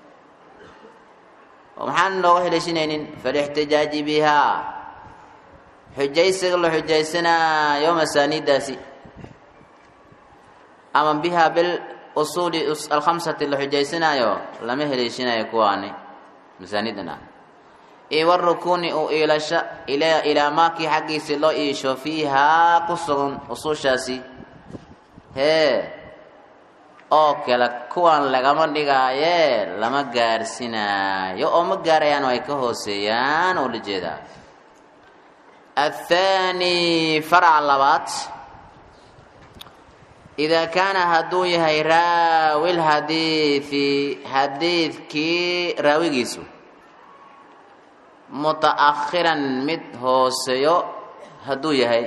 ومحن لو هلشنين فالاحتجاج بها حجيسك لو حجيسنا يوم سانيداسي أما بها بالأصول الخمسة اللي حجيسنا يو لم هلشنا يكواني مساندنا إي والركون أو إلى شا إلى إلى ما كي حقي سلو إيشو فيها قصر أصول شاسي هي oo kala kuwan lagama dhigaaye lama gaarsinaayo oo ma gaarayaan oo ay ka hooseeyaan oo la jeedaa الثاني فرع اللبات إذا كان هدو يهي راوي الحديث حديث كي راوي جيسو متأخرا مد هوسيو هدو يهي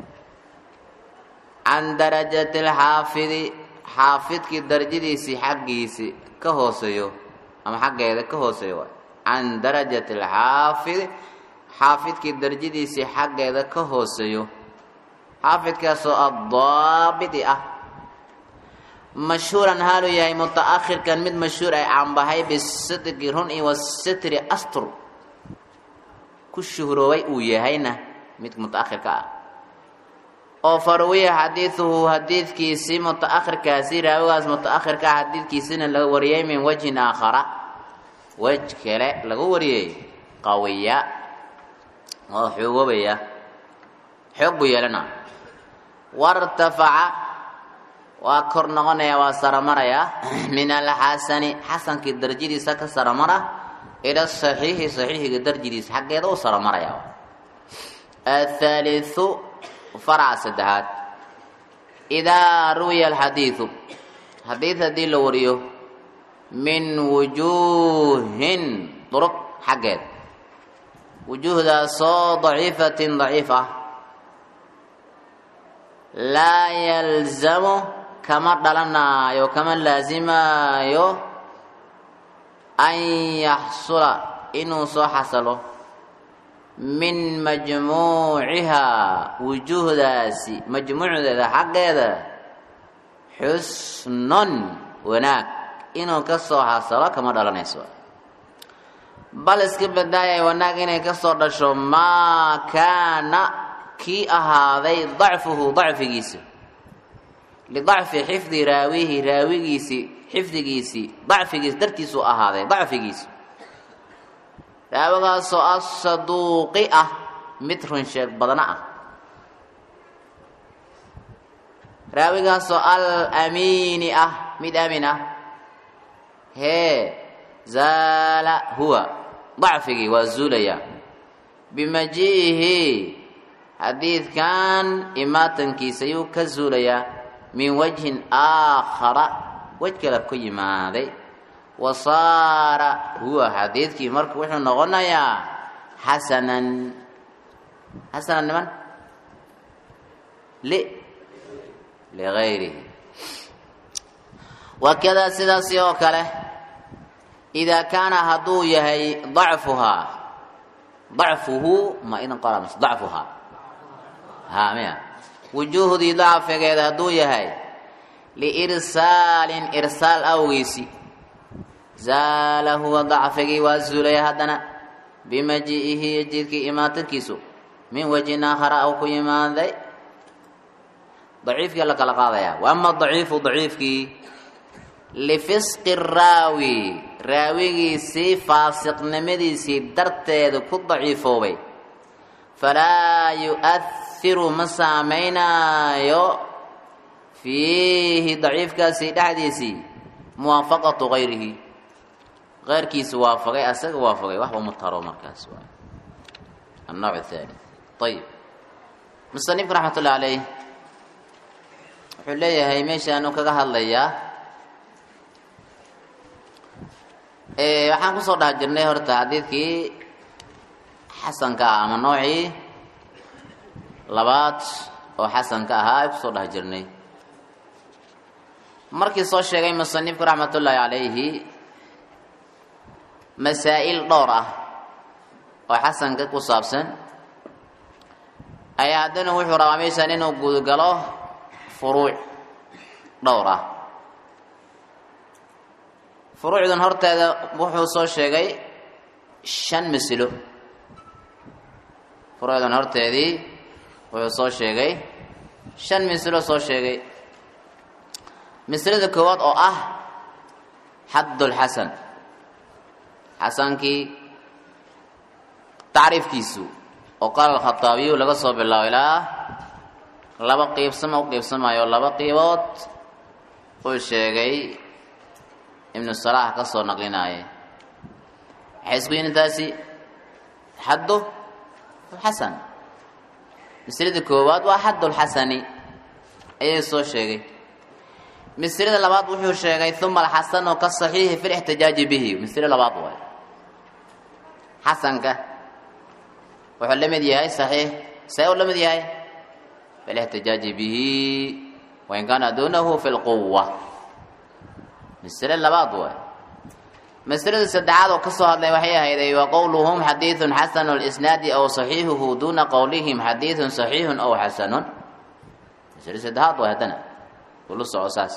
عن درجة الحافظ xaafidkii darajadiisii xaggiisii ka hooseeyo ama xaggeeda ka hooseeyo can darajati alxaafid xaafidkii darajadiisii xaggeeda ka hooseeyo xaafidkaasoo addaabiti ah mashhuuran haalu yahay mutaakhirkan mid mashhuur ay caanbahay bisidqi run iyo wasitri astur ku shuhroobay uu yahayna mid mutaakhirka ah oo farwiya xadiithuhu xadiidkiisii mutaakhirkaasi raawigaas mutaakhirka xadiidkiisina laga wariyay min wajhin aakhara waj kale lagu wariyay qawiya oo xoogobaya xoog buu yeelana wartafaca waa kor noqonaya waa saramaraya min alxasani xasankii darajadiisa ka saramara ila saxiixi saxiixiga darajadiisa xaggeeda u saramaraya athalithu فرع سدهات إذا روي الحديث حديث دي لوريو من وجوه طرق حقات وجوه ذا صو ضعيفة ضعيفة لا يلزم كما دلنا يو كما لازم يو أن يحصل إنه صو حصله من مجموعها وجوه ذاسي مجموع ذا حق هذا حسن وناك إنه كسو حصل كما دلنا يسوى بل اسكب الداية وناك إنه كسو دشو ما كان كي أهاذي ضعفه ضعف جيسي لضعف حفظ راويه راوي جيسي حفظ جيسي ضعف جيسي درتيسو أهاذي ضعف جيسي raawigaasoo asaduuqi ah mid run sheeg badana ah raawigaasoo al amiini ah mid aamin ah hee zaala huwa dacfigii waa zuulaya bimajiihi xadiidkan imaatankiisa yuu ka zuulayaa min wajhin aakhara wej kale ku yimaaday وصار هو حديثك مرك وحنا نغنيا حسنا حسنا لمن ل لغيره وكذا سدا سيوكله إذا كان هدو يهي ضعفها ضعفه ما إذا قال مس ضعفها هامية وجوه ذي ضعف كذا هدو يهي لإرسال إرسال أويسي زال هو ضعفه وزولي هدنا بمجيئه يجيك إماتكيسو من وجه آخر أو كيمان ذي ضعيف لك لقاضيا وأما الضعيف ضعيف كي لفسق الراوي راوي سي فاسق نمدي سي درتيد كل ضعيف بي فلا يؤثر مسامينا يو فيه ضعيف كاسي دحديسي موافقة غيره غير كيس وافقي أسق وافقي وحبه مضطر مركز النوع الثاني طيب مصنف رحمة الله عليه حلية هي ميشا أنو كغه الليا ee waxaan ku soo dhax jirnay horta xadiidkii xasanka ama noocii labaad oo xasanka ahaa ay ku soo dhax jirnay markii soo sheegay musannifku raxmatullaahi calayhi masaa'il dhowr ah oo xasanka ku saabsan ayaa haddana wuxuu rabaa meeshaan inuu gudgalo furuuc dhowr ah furuucdan horteeda wuxuu soo sheegay shan masilo furuucdan horteedii wuxuu soo sheegay shan masilo soo sheegay masalada koowaad oo ah xaddulxasan xasankii tacriifkiisu oo qaala alkhataabiyu laga soo bilaabo ilaa laba qiibsama u qiibsamayo laba qiibood uu sheegay ibnu salaax ka soo naqlinaaye waxay isku yihiin intaasi xaddu alxasan masalada koowaad waa xaddulxasani ayay soo sheegay masalada labaad wuxuu sheegay uma alxasanu kasaxiixi fi lixtijaaji bihi masalo labaad waay xasanka wuxuu la mid yahay saxiix see uu la mid yahay fi lixtijaaji bihi wain kaana duunahu fi lquwa masalo labaad waay masalada saddexaad oo ka soo hadlay waxay ahayday wa qowluhum xadiidun xasanu lisnaadi aw saxiixuhu duuna qowlihim xadiidun saxiixun aw xasanun masalo saddexaad waay haddana kulu soco saas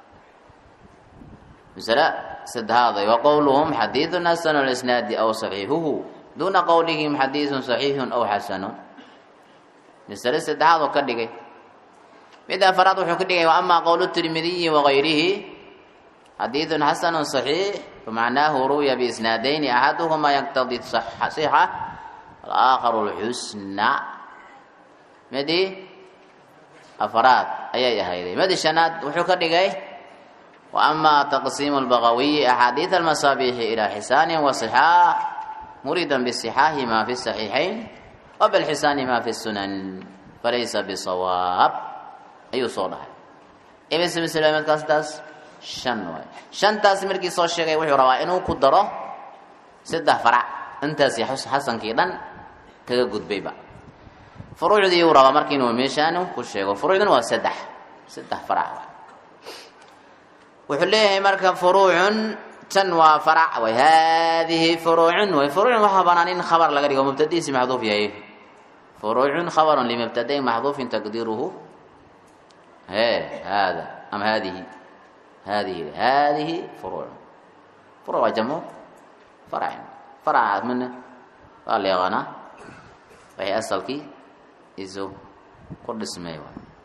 masale saddexaad wa qowluhum xadiidun xasanu lisnaadi aw saxiixuhu duuna qowlihim xadiidun saxiixun aw xasanun masale saddexaad oo ka dhigay mid afaraad wuxuu ka dhigay wa amaa qowlu tirmidiyi wagayrihi xadiidun xasanun saxiix famacnaahu ruwiya biisnaadayni axaduhumaa yaqtadi sixa alaakharu lxusna midi afaraad ayay ahayday madi shanaad wuxuu ka dhigay wa amaa taqsiimu lbagawiyi axaadiid almasaabiixi ilaa xisaanin wa sixaax muridan bisixaaxi maa fi saxiixayn wa bilxisaani maa fi sunan falaysa bisawaab ayuu soo dhahay imise maslamadkaas taas shan waay shantaas markii soo sheegay wuxuu rabaa inuu ku daro saddex farac intaasi xasankii dhan kaga gudbayba furuucdii uu rabaa marka inuu meeshaan ku sheego furuucdan waa saddex saddex farac wuxuu leeyahay marka furuucun tan waa farac way haadihi furuucun way furuucun waxaa banaan in khabar laga dhigo mubtadiisi maxduuf yahay furuucun khabarun limubtadain maxduufin taqdiiruhu hee haada ama haadihi haadihi haadihi furuucun furuuc waa jamcu faracin faracaas mina waa la yaqaanaa waxay asalkii isu ku dhismay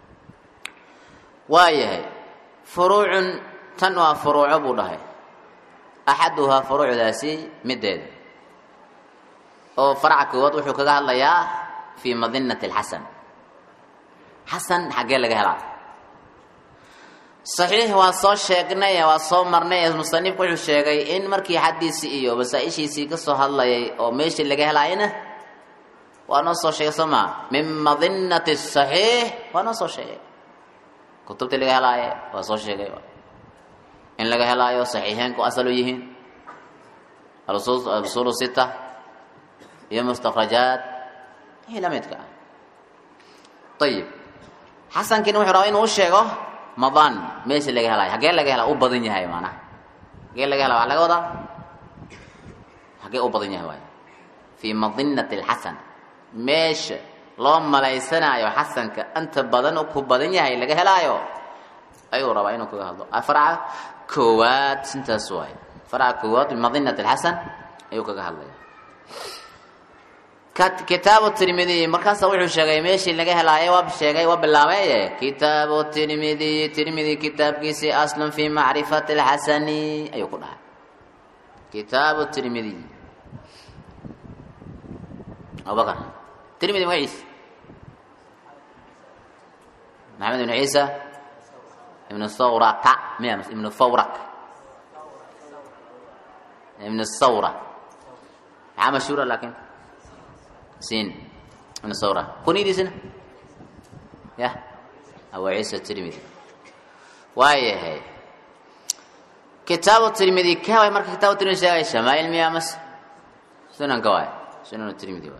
waayahay furuucun tan waa furuuco buu dhahay axaduhaa furuucdaasi mideeda oo faraca koowaad wuxuu kaga hadlayaa fii madinati alxasan xasan xaggee laga helaa saxiix waa soo sheegnay waa soo marnay musanifku wuxuu sheegay in markii xadiisii iyo masaa-ishiisii ka soo hadlayay oo meeshii laga helaayana waa noo soo sheegay soo maa min madinati saxiix waa noo soo sheegay kutubtii laga helaaye waa soo sheegay in laga helaayo saxiixeenku asal u yihiin alusuulu sita iyo mustakrajaat wixii la midka ah ayib xasankiina wuxuu rabaa inuu u sheego madan meesha laga helaayo haggee laga helaa u badan yahay maanaha haggee laga helaa waxaa laga wadaa haggee u badan yahay waay fii madinati alxasan meesha loo malaysanaayo xasanka inta badan u ku badan yahay laga helaayo ayuu rabaa inuu kaga hadlo faraca koowaad intaas waay faraca koowaad madinati alxasan ayuu kaga hadlaya kitaabu tirmidiy markaasa wuxuu sheegay meeshii laga helaayay waa sheegay waa bilaabay kitaabu tirmidiy tirmidi kitaabkiisii aslun fii macrifati alxasani ayuu ku dhahay kitaabu tirmidiy abubakar tirmidi magaciisa maxamed ibnu ciisa ibnu sawraka miya ibnu fawrak ibnu sawra maxaa mashhuura laakiin سين من الصورة كوني دي سنة يا أبو عيسى الترمذي وايه هي كتاب الترمذي كاوي مرك كتاب الترمذي شاي شمائل ميامس سنن كاوي سنن الترمذي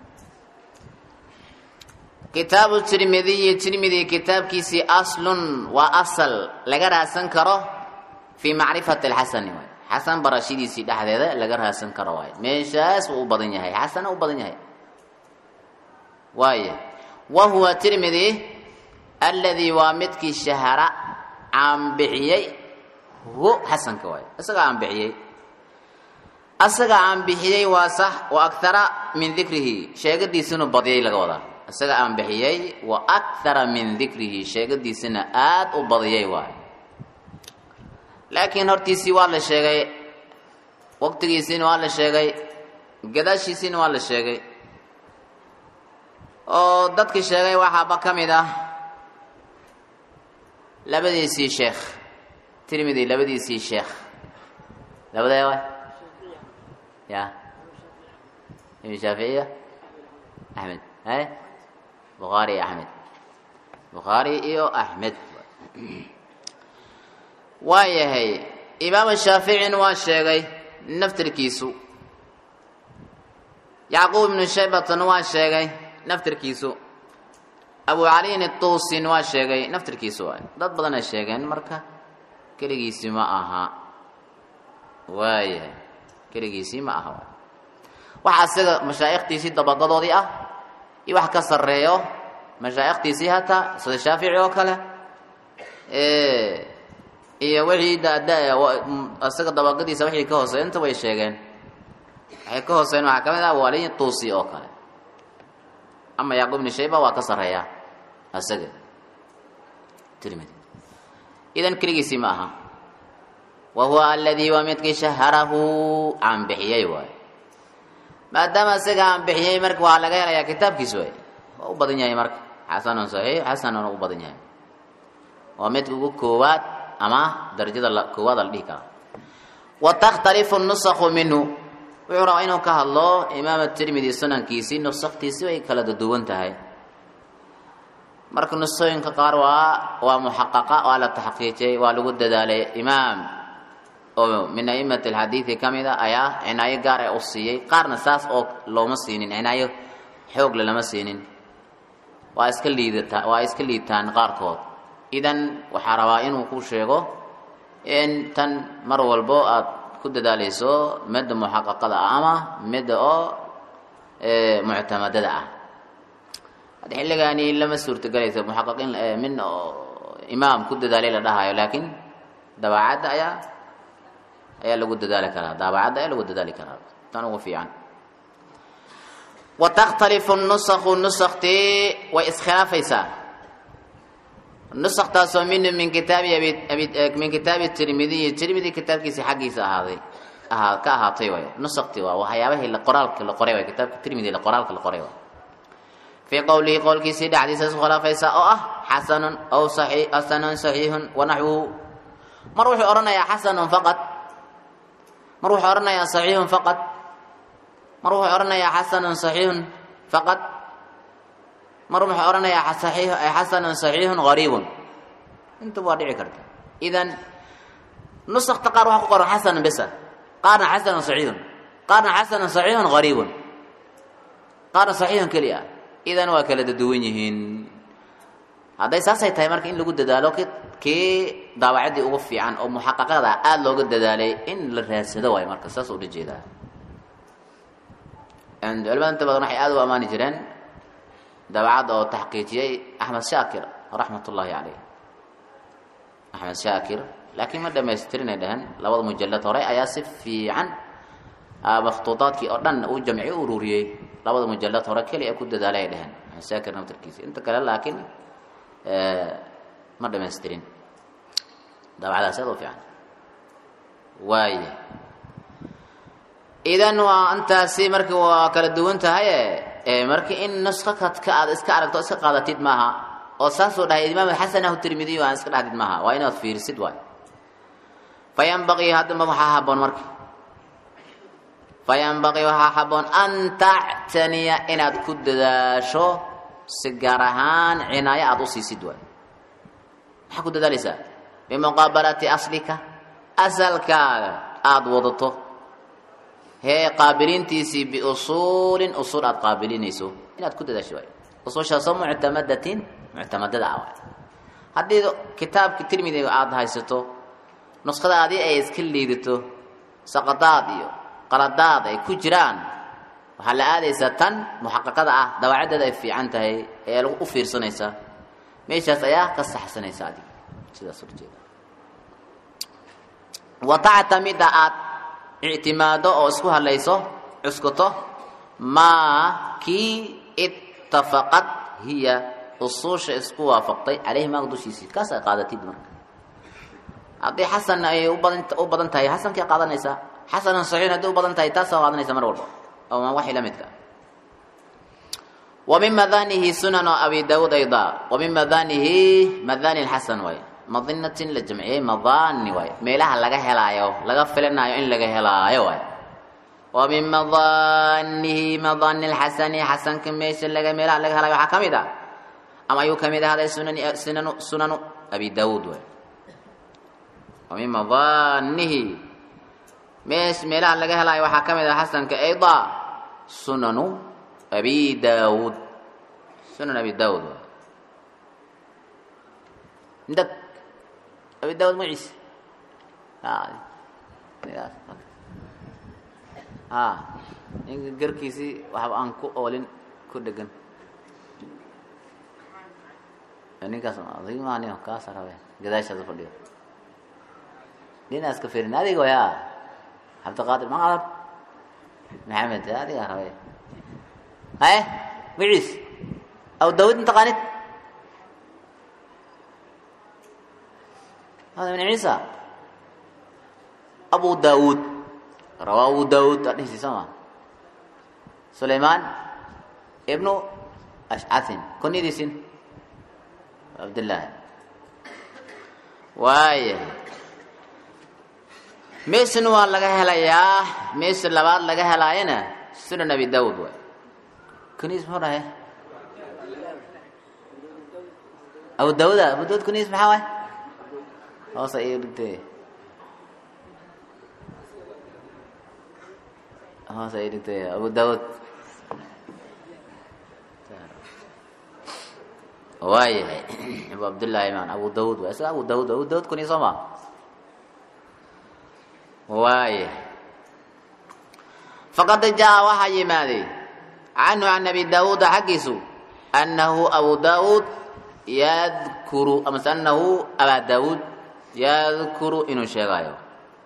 كتاب الترمذي الترمذي كتاب كيسي أصل وأصل لقرها سنكره في معرفة الحسن حسن برشيدي سي دحد هذا لقرها سنكره واي ميشاس وبضنيه هي حسن وبضنيه هي واي وهو الترمذي الذي وامدك الشهر عم بحيي هو حسن كواي أسقى عم بحيي أسقى عم بحيي وصح وأكثر من ذكره شيء قد يسنو بضيي لقوضا أسقى عم بحيي وأكثر من ذكره شيء قد يسنو آت وبضيي واي لكن هرتي سوى الله شيء وقت يسنو الله شيء قداش يسنو الله شيء أو دتك شيء وحابة كميدا لبدي سي شيخ ترمذي لبدي سي شيخ لبدا يا يا ابن شافعية أحمد هاي بخاري أحمد بخاري إيو أحمد وايه هي إمام الشافعي واشيغي نفتر كيسو يعقوب بن شيبة واشيغي نفتر كيسو أبو علي الطوسي واشيغي نفتر كيسو dad badan ay sheegeen marka kaligiisi ma aha waaye kaligiisi ma aha waxa asaga mashaayikhtiisi dabaqadoodii ah iyo wax ka sareeyo mashaayikhtiisi hata sida Shaafici oo kale ee iyo wixii daada asaga dabaqadiisa wixii ka hooseeyay inta way sheegeen ay ka hooseeyeen waxa kamid ah wali tuusi oo kale ama Yaqub ibn Shayba waa ka sareeya asaga tirmidhi idan kaligiisi ma aha wa huwa alladhi wamidki shaharahu an bihiyay way maadaama asaga an bihiyay marka waa laga helayaa kitaabkiisa way oo badan yahay marka hasan sahih hasan oo badan yahay wamidku ugu koowaad ama darajada koowaad la dhihi karo wa takhtalifu an-nusakh minhu wuxuu rabaa inuu ka hadlo imaam at-Tirmidhi sunankiisi nusaktiisi way kala duwan tahay marka nusooyinka qaar waa waa muhaqqaqa waa la tahqiiqay waa lagu dadaalay imaam oo min a'immati al-hadith kamida ayaa inay gaar ay u siiyay qaarna saas oo looma siinin inay xoog lama siinin waa iska liidata waa iska liitaan qaarkood idan waxa rabaa inuu ku sheego in tan mar walbo aad ku dadaalayso mid muhaqqaqada ama mid oo ee mu'tamadada ah hada xilligaani lama suurta galayso muhaqqaqin min imaam ku dadaalay la dhahayo laakiin dabaacada ayaa ayaa lagu dadaali karaa dabaacada ayaa lagu dadaali karaa tan ugu fiican wa takhtalifu an-nusakh nusakhti wa iskhilaafaysa nusakh taasoo min min kitaabi abi min kitaabi tirmidhi tirmidhi kitaabkiisa xaqiisa ahaaday aha ka ahaatay way nusakhti waa waxyaabaha la qoraalka la qoray way kitaabka tirmidhi la qoraalka la qoray way في قوله قول كيسي حديث خلافيسا او اه حسن او صحيح حسن صحيح ونحوه مروح أرنا يا حسن فقط مروح أرنا يا صحيح فقط مروح أرنا يا حسن صحيح فقط مروح أرنا يا صحيح حسن صحيح غريب انت وادعي كرت اذا نسخ تقرأ قرأ حسن بس قارن حسن صحيح قارن حسن صحيح غريب قارن صحيح كليا إذا وكلا دوينهن هذا أساسا يتهم مرك إن لقد دالوك كي ضاوعدي أوفي عن أو محققة هذا قال لقد دالي إن الرئيس هذا واي مرك أساس ورجي ده عند علماء أنت بغنا حي آدو أماني جرين ضاوعد أو تحقيقي أحمد شاكر رحمة الله عليه أحمد شاكر لكن ما دام يسترين دهن لوض مجلد ورأي أياسف في عن مخطوطات كي أردن أو جمعي أوروري labada mujallad hore kaliya ku dadaalay dhahan saakirna tarkiis inta kale laakiin ee ma dhameystirin dabacadaas oo fiican waaye idan waa anta si markii waa kala duwan tahay ee markii in nuskhad ka aad iska aragto iska qaadatid maaha oo saas oo dhahay imaam Hasan at-Tirmidhi waa iska dhahdid maaha waa inaad fiirsid waay fayanbaqi hadda ma waxa haboon markii فينبغي وحابون أن تعتني إن أتكد داشو سجارهان عناية أدوسي سدوان حكود دالسا بمقابلة أصلك asalkaaga aad wadato hee qaabiliintiisii biusuulin usuul aad qaabilinayso inaad ku dadaasho waay usuushaasoo muctamadatin muctamadada ah waay haddii kitaabka tirmidiga aad haysato nuskhadaadii ay iska liidato saqadaad iyo qaladaad ay ku jiraan waxaa la aadaysaa tan muxaqaqada ah dawaacadeeda ay fiican tahay ee lagu u fiirsanaysaa meeshaas ayaa ka saxsanaysa adiga sidaas horjeeda watactamida aad ictimaado oo isku hadlayso cuskuto maa kii ittafaqad hiya usuusha isku waafaqtay caleyhi maaga dushiisii kaas ay qaadatid marka haddii xasan ay u badan u badan tahay xasankii qaadanaysaa xasanan saxiix haddii u badan tahay taas qaadanaysaa mar walba أو وحي لمدك ومن مذانه سنن أبي داود أيضا ومن مذانه مذان الحسن وي مظنة للجمعية مظان وي ميلها لغا هلايو لغا فلنا إن لغا هلايو وي ومن مظانه مظان الحسن حسن كميش لغا ميلها لغا هلايو حكمي دا أما يكمي دا هذا سنن سنن سنن أبي داود وي ومن مظانه ميش ميلها لغا هلايو حكمي دا حسن كأيضا سنن أبي داود سنن أبي داود عندك أبي داود معيس ها ها إن قركيسي وحب أنكو أولين كردقن يعني كاسم أظن ما نيو كاسر هذا جدايش هذا فديو دي ناس كفيرين هذه قويا حب تقاتل ما قادر محمد هذه يا ربي هاي معيس أو داود أنت قانت هذا من عيسى أبو داود رواه أبو داود هذه سما سليمان ابن أشعث كوني ديسين عبد الله واي ميسن waa laga helayaa mees labaad laga helaayna sunan nabi daawud way kaniis ma rahay abu daawud abu daawud kaniis maxaa way hoos ay dhigtay hoos ay dhigtay abu daawud waay abu abdullah iman abu daawud way abu daawud abu daawud kaniis ma وايه فقد جاء وحي ماذي عنه عن نبي داود حقيسو أنه أبو داود يذكر أمس أنه أبا داود يذكر إنه شغايو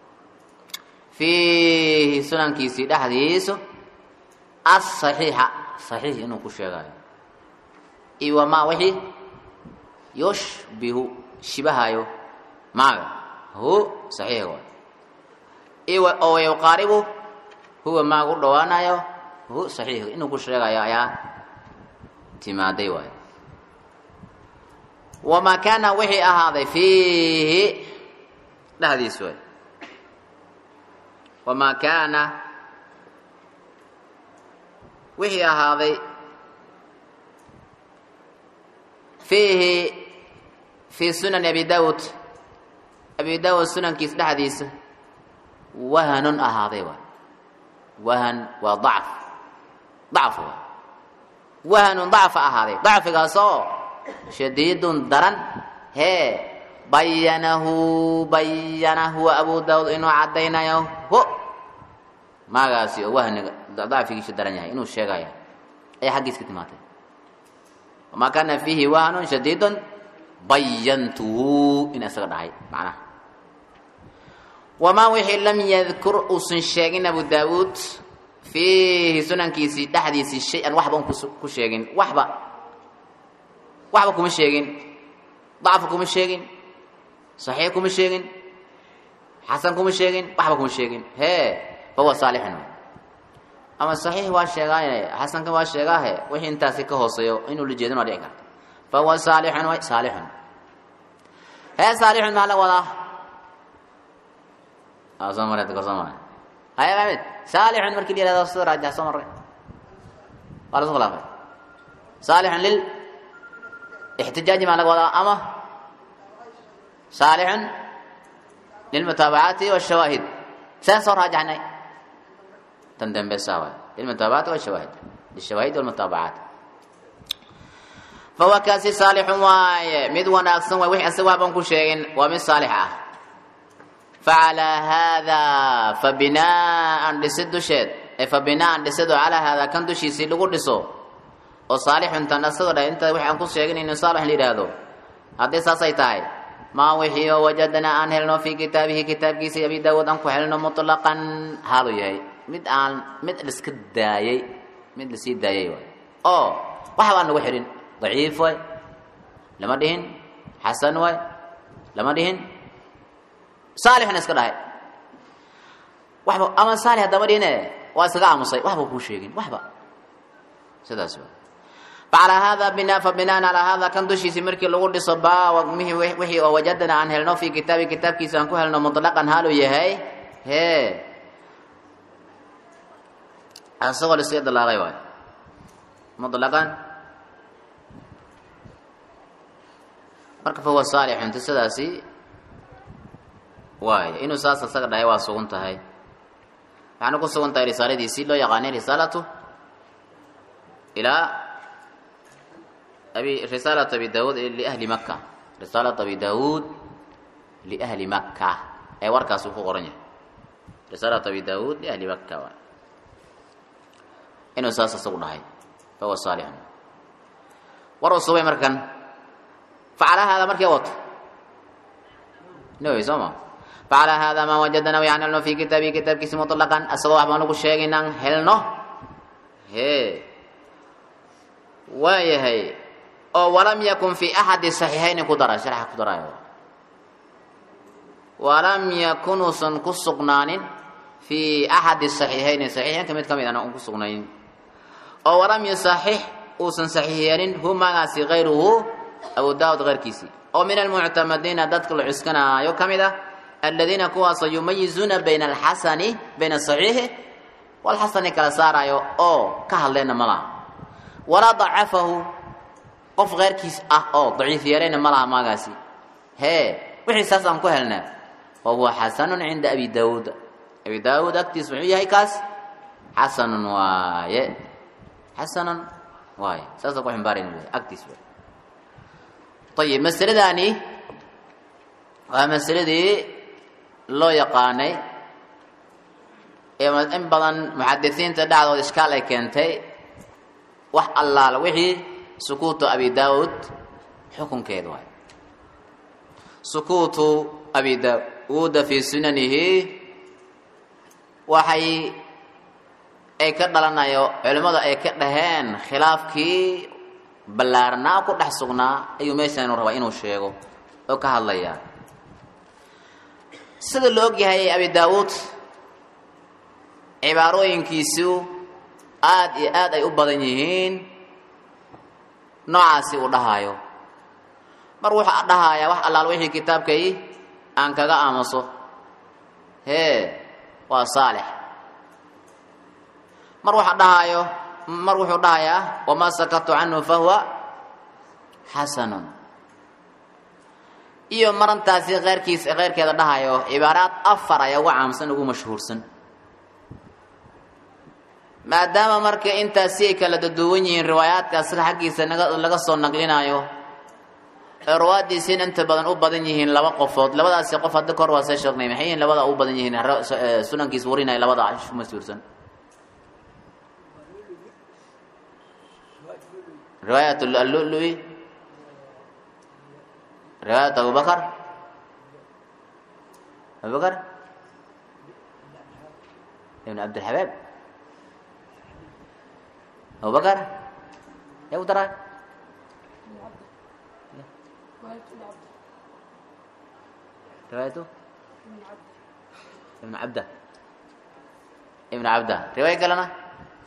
فيه سنن كيسي ده حديث الصحيحة صحيح إنه كشغايو إيوه ما وحي يشبه شبهايو ما هو صحيح هو إيوه أو يقاربه هو ما قل دوانايو هو صحيح إنه كل شيء يا يا تمادي واي وما كان وحي هذا فيه ده هذه سوي وما كان وحي هذا فيه في سنن أبي داود أبي داود سنن كيس ده حديث وهن أهذا وهن وضعف ضعف وهن ضعف أهذا ضعف قصو شديد درن هي بينه بينه أبو داود إنه عدينا يو هو ما قاسي وهن ضعف كيش درن يعني إنه شجايا أي حق يسكت ماته وما كان فيه وهن شديد بينته إن أسرع هاي معناه وما وحي لم يذكر أسن شاقين أبو داود فيه سنن كيسي تحديث الشيء وحبا كشاقين وحبا وحبا كمشاقين ضعف كمشاقين صحيح كمشاقين حسن كمشاقين وحبا كمشاقين هي فهو صالح أما الصحيح هو الشيغان حسن كما الشيغاه وحي انتاسي كهوصيو إنه لجيدن وديك فهو صالح صالح هي صالح ما له ولا أصلا تقول صلا هاي بعد صالح مركي لي هذا الصورة راجع صمر قال صلا صالح لل احتجاج ما لقوا أما صالح للمتابعات والشواهد سيصور راجعنا تندم بساوى للمتابعات والشواهد للشواهد والمتابعات فهو كاسي صالح واي مد وناقصن وحي اسوابن كو شيغين ومن صالحه فعلى هذا فبناء لسد شيء فبناء لسد على هذا كان دشي سي لو دسو وصالح انت نصر انت وحي ان كو شيغين ان صالح ليرادو هذه ساساي تاي ما وحي وجدنا ان هلنا في كتابه كتاب كيس ابي داود ان كو هلنا مطلقا حالو يحيى مد ان مد لسك دايي مد لسي دايي او waxa aan ugu xirin ضعيف way lama dhihin hasan way lama dhihin saalihna iska dhahay waxba ama saalih hadaba dhine waa isaga aamusay waxba ku sheegin waxba sidaas waa على هذا بنا فبناء على هذا كان دشي سمركي لو دسو با ومحي وحي او وجدنا ان هلنو في كتاب كتاب كيسان كو هلنو مطلقا حالو يحيى هي asagoo isii dalaaqay way mudlaqan marka fa wasalih inta sidaasi way inuu saas asaga dhahay waa sugan tahay waxaan ku sugan tahay risaaladiisii loo yaqaanay risaalatu ila abi risaalatu abi daawud li ahli makkah risaalatu abi daawud li ahli makkah ay warkaas ku qoran yahay risaalatu abi daawud li ahli makkah inuu saas asagu dhahay fa wasalih warasubay markan فعلى هذا مركي وط نو يسمع فعلى هذا ما وجدنا ويعلن في كتابي كتاب كيس مطلقا أسوأ ما نقول شيء إن هلنا هي ويا هي أو ولم يكن في أحد الصحيحين قدرة شرح قدرة ولم يكن سنقصقنان في أحد الصحيحين صحيحين كم كم أنا أنقصقنين أو ولم يصحح وسن صحيحين هما ناس غيره أبو داود غير كيسي أو من المعتمدين ذاتك العسكنا يو كمدا الذين كوا سيميزون بين الحسن بين الصحيح والحسن كالسارة يو أو كهلين ملا ولا ضعفه قف غير كيس أه أو ضعيف يرين ملا ما قاسي هي وحي ساسا كهلنا وهو حسن عند أبي داود أبي داود أكتس معي هاي كاس حسن واي حسن واي ساسا كوحن بارين أكتس واي طيب مسألة داني ومسألة دي لو يقاني إن بدن محدثين تدعوا الإشكال كنتي وح الله لوحي سكوت أبي داود حكم كيدواي سكوت أبي داود في سننه وحي أي كدلنا يو علماء أي كدهن خلاف كي بلارنا ku dhax sugnaa ayuu meeshan raba inuu sheego oo ka hadlaya sida loo yahay abi daawud cibaarooyinkiisu aad iyo aad ay u badan yihiin noocaasi uu dhahayo mar waxa dhahaya wax allaal wixii kitaabkay aan kaga aamuso hee waa saalix mar waxa dhahayo mar wuxuu dhahayaa wama sakatu anhu fahuwa hasanun iyo marantaasi qeyrkiis qeyrkeeda dhahayo cibaaraad afar ayaa ugu caamsan ugu mashhuursan maadaama marka intaasi ay kala duwan yihiin riwaayaadkaas xaqiisa laga soo naqlinayo riwaayadiisina inta badan u badan yihiin laba qofood labadaasi qof hadda kor waa soo sheegnay maxay yihiin labada u badan yihiin sunankiis warinay labada cashu mashhuursan رواية اللؤلؤي رواية أبو بكر أبو بكر ابن عبد الحباب أبو بكر يا أبو ترى روايته ابن عبده ابن عبده رواية قال لنا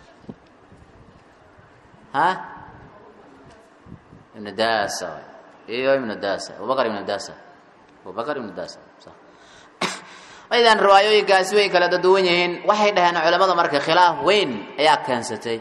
ها ابن داسة ايوه ابن داسة ابو بكر ابن داسة ابو بكر ابن داسة صح اذا روايوينkaas way kala duwan yihiin waxay dhahaan culimada marka khilaaf weyn ayaa kaansatay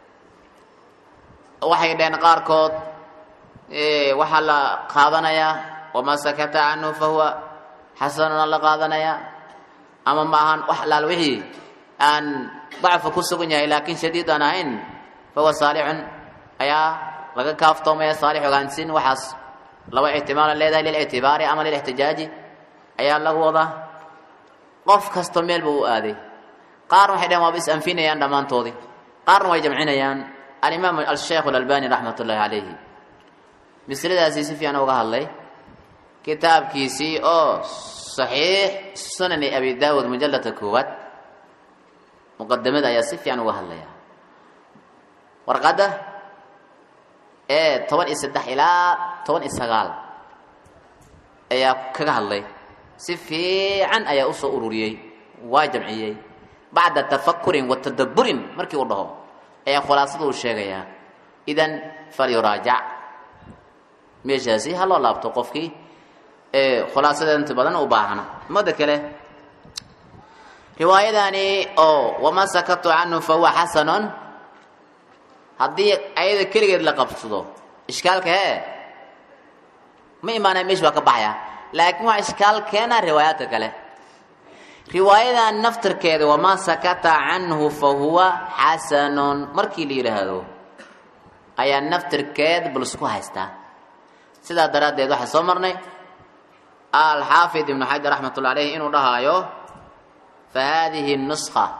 waxay dhahaan qaar kood ee waxa la qaadanaya wama sakata anhu fa huwa حسن الله قادنا يا أما معهن وحلال وحي أن ضعف كسبني لكن شديد أنا إن فهو صالح أيا لقد كافتم يا صالح عن سن وحس لو احتمال لذا للاعتبار أما للاحتجاج أيا الله وضع قف كاستميل بو آدي قارن حدا ما بس أنفينا يان دمان توضي قارن ويجمعنا يان الإمام الشيخ الألباني رحمة الله عليه مثل ذا سيسي في أنا وقال الله كتاب كيسي أو صحيح سنن أبي داود مجلة الكوات مقدمة يا سيفي أنا وقال الله ورقده إيه طبعا إسدح إلى طبعا إسهال أيا كقال الله سيفي عن أيا أصو أروريي واجمعيي بعد التفكر والتدبر مركي والله أيا خلاصته الشيء إذن فليراجع ميجازي هلا لا بتوقفكي إيه خلاصة أنت بدن وباهنا ما ذكره رواية داني أو وما سكت عنه فهو حسن هدي أيضا كل لقبته إشكال كه ما إيمانه مش بكبايا لكن ما إشكال كنا روايات كله رواية النفتر كذا وما سكت عنه فهو حسن مركي لي لهذا أي النفتر كذا بلسكو هستا سيدا دراد ده واحد صمرني الحافظ ابن حجر رحمة الله عليه إنه رهايو فهذه النسخة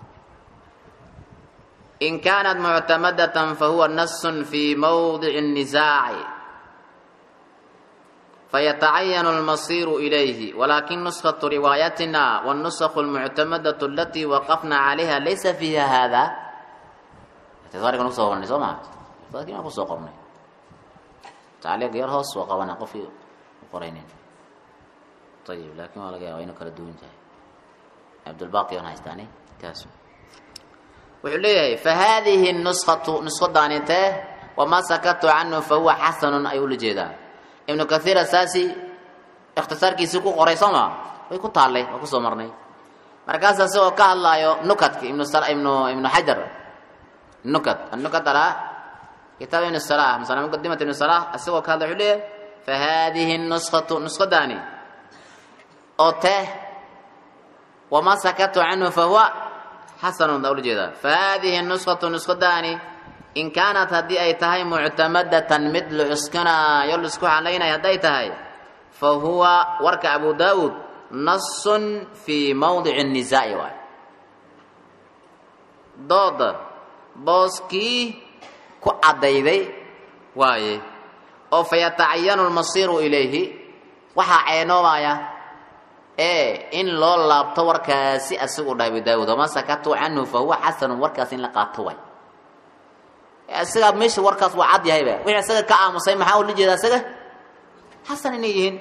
إن كانت معتمدة فهو نص في موضع النزاع فيتعين المصير إليه ولكن نسخة روايتنا والنسخ المعتمدة التي وقفنا عليها ليس فيها هذا تظهر نسخة قرني سمع تظهر كما نسخة قرني تعليق يرهص وقوانا قفي قرينين طيب لكن ما لقى وينه كلا دون جاي عبد الباقي وانا استاني كاسو وحليه فهذه النسخة نسخة دانيته وما سكت عنه فهو حسن أيول جيدا ابن كثير أساسي اختصار كيسوكو قريصما ويكون تعالي وكو سمرني مركز أسوه كالله يو نكت ابن السلاح ابن ابن حجر النكت النكت على كتاب ابن السلاح مثلا مقدمة ابن السلاح أسوه كالله حليه فهذه النسخة نسخة داني أوته وما سكت عنه فهو حسن دول جدا فهذه النسخة نسخة داني إن كانت هذه أي تهي معتمدة مثل إسكنا يلسكو علينا هذه تهي فهو ورك أبو داود نص في موضع النزاع واي ضد بوسكي كو عديدي واي أو فيتعين المصير إليه وحا عينو وايا إيه إن لو لابتو وركاسي أسوء أبو داود وما سكتوا عنه فهو حسن وركاسي لقاتوا واي أسيغ مش وركاس وعد يهي بقى وحي أسيغ كآمسي محاول لجيدا أسيغ حسن إنيهن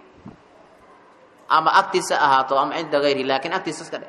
أما أكتس أهاتو أما عند غيره لكن أكتس أسكده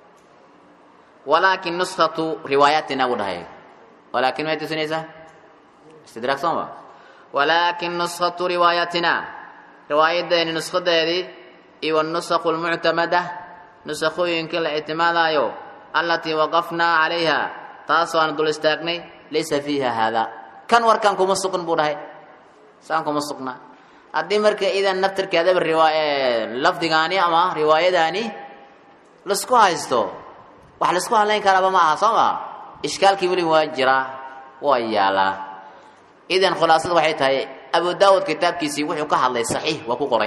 ولكن نسخة رواياتنا ودهي ولكن ما يتسنيسة استدراك صنبا ولكن نسخة رواياتنا رواية دين نسخة دي إيوه النسخ المعتمدة نسخة يمكن الاعتماد أيو التي وقفنا عليها تاسو أن دول استاقني ليس فيها هذا كان وركان كم سقن بوراي سان كم سقنا أدي مرك إذا نفتر كذا بالرواية لفظ غاني أما رواية داني لسكو هايستو وحلسكو هلاين كلام ما حصل إشكال كيولي واجرا ويالا إذا خلاصة واحد هاي أبو داود كتاب كيسي وحي كحله صحيح وكو قري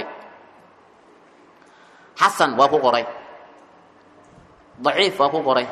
حسن وكو قري ضعيف وكو قري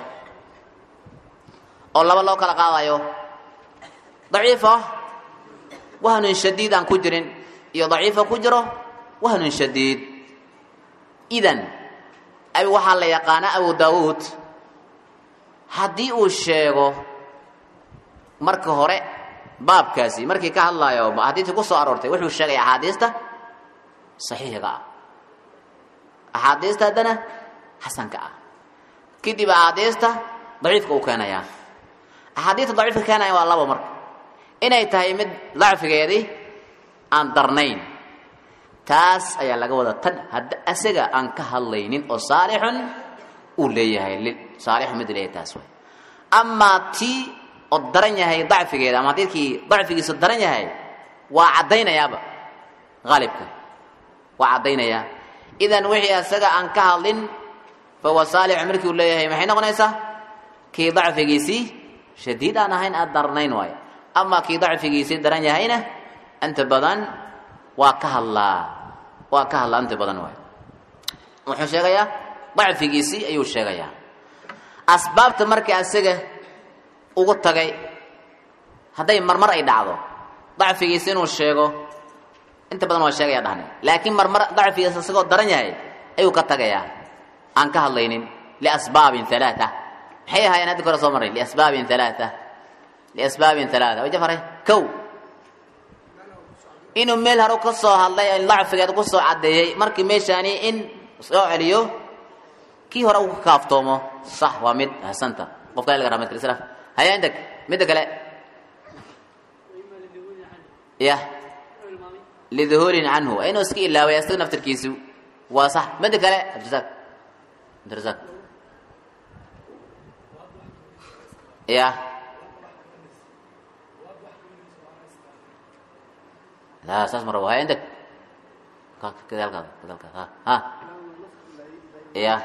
الله والله كلا قاضيو ضعيفة وهن شديد عن كجر يا ضعيفة كجرة وهن شديد إذن أبي وحال يقانا أبو داود هدي الشيخ مرك هوري باب كاسي مركي كهلا يوم حديث قصة أرورتي وحو الشيخ أحاديثته صحيح كا أحاديثته دنا حسن كا كدي بأحاديثته ضعيف كو كان يا أحاديث ضعيفة كان يا والله بمر إنه يتهمد ضعف جيدي عن درنين تاس أي الله جوده تن هاد أسجع عن كهاللينين أو صالح وليه هاي صالح مدري تاسوي أما تي الدرنيا هي ضعف جيدا ما تيجي ضعف جيس الدرنيا هي وعدينا يا با غالبك وعدينا يا idan wixii asaga aan ka hadlin fa wasaalih markii uu leeyahay maxay noqonaysaa kii dacfigiisii shadiid aan ahayn aad darnayn waay ama kii dacfigiisii daran yahayna anta badan waa ka hadlaa waa ka hadlaa anta badan waay wuxuu sheegayaa dacfigiisii ayuu sheegayaa asbaabta markii asaga ugu tagay hadday marmar ay dhacdo dacfigiisii inuu sheego inta badan waa sheegaya dhahnay laakiin marmar dacfigiisa isagoo daran yahay ayuu ka tagayaa aan ka hadlaynin liasbaabin halaata maxay ahaayeen hadda kore soo maray liasbaabin halaata liasbaabin halaata way jafaray kow inuu meel haro ka soo hadlay dacfigeeda ku soo caddeeyey markii meeshaani in soo celiyo kii hore uu ka kaaftoomo sax waa mid hasanta qofka laga raamay israaf haya indak mid kale ya lidhuulin anhu ayno iski ilaaway asag naftirkiisu waa sax mid kale abdizak abdizak ya la asas mara waa indak ka kadalka kadalka ha ha ya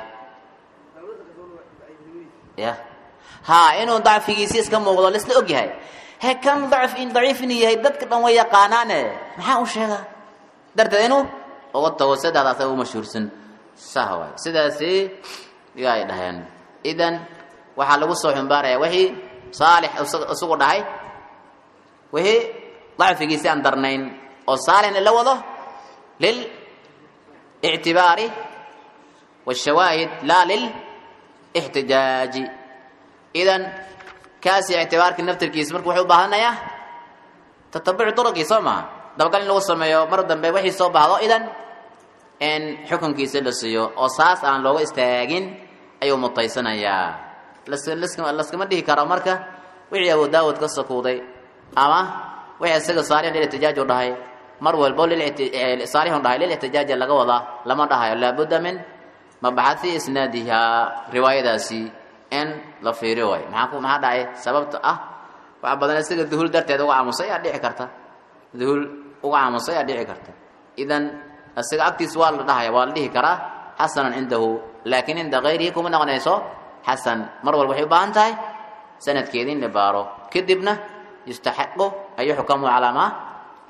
ya ha inuu dacfigiisa iska muuqdo la isla og yahay he kan dacf in daciif in yahay dadka dhan way yaqaanaane maxaa uu sheega darteed inuu uga tago sadadaas uu mashhuursan sahwa sidaasi yaay dhahan idan waxa lagu soo xumbaaraya wixii saalix isugu dhahay wixii dacfigiisa aan darnayn oo saalixna la wado lil i'tibaari والشواهد لا للاحتجاج اذا كاسي اعتبارك نفط الكيس markuu wuxuu baahanaya tatabuc طرقي soma dabgal loo sameeyo mar dambe wixii soo baahdo idan in xukunkiisa la siiyo oo saas aan looga istaagin ayuu mutaysanaya laskama dhihi karo marka wixii Abu Daawud ka sakuuday ama wixii isaga saareen in ihtijaaj u dhahay mar walba lil saareen u dhahay lil ihtijaaj laga wada lama dhahayo la budda min مبحث اسنادها روايه داسي ان لا فيري واي maxaa ku maxaa dhacay sababta ah waxa badan isaga duhul darteed uga aamusay aad dhici karta duhul uga aamusay aad dhici karta idan isaga agtiis waa la dhahay waa la dhihi karaa hasanan indahu laakiin inda ghayrihi kuma noqonayso hasan mar walba waxay baahan tahay sanadkeedin la baaro kadibna yastahiqu ay hukumu ala ma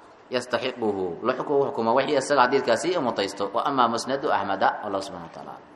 yastahiquhu la hukumu hukuma wixii isaga hadiidkaasi mutaysto wa amma musnad ahmad Allah subhanahu wa ta'ala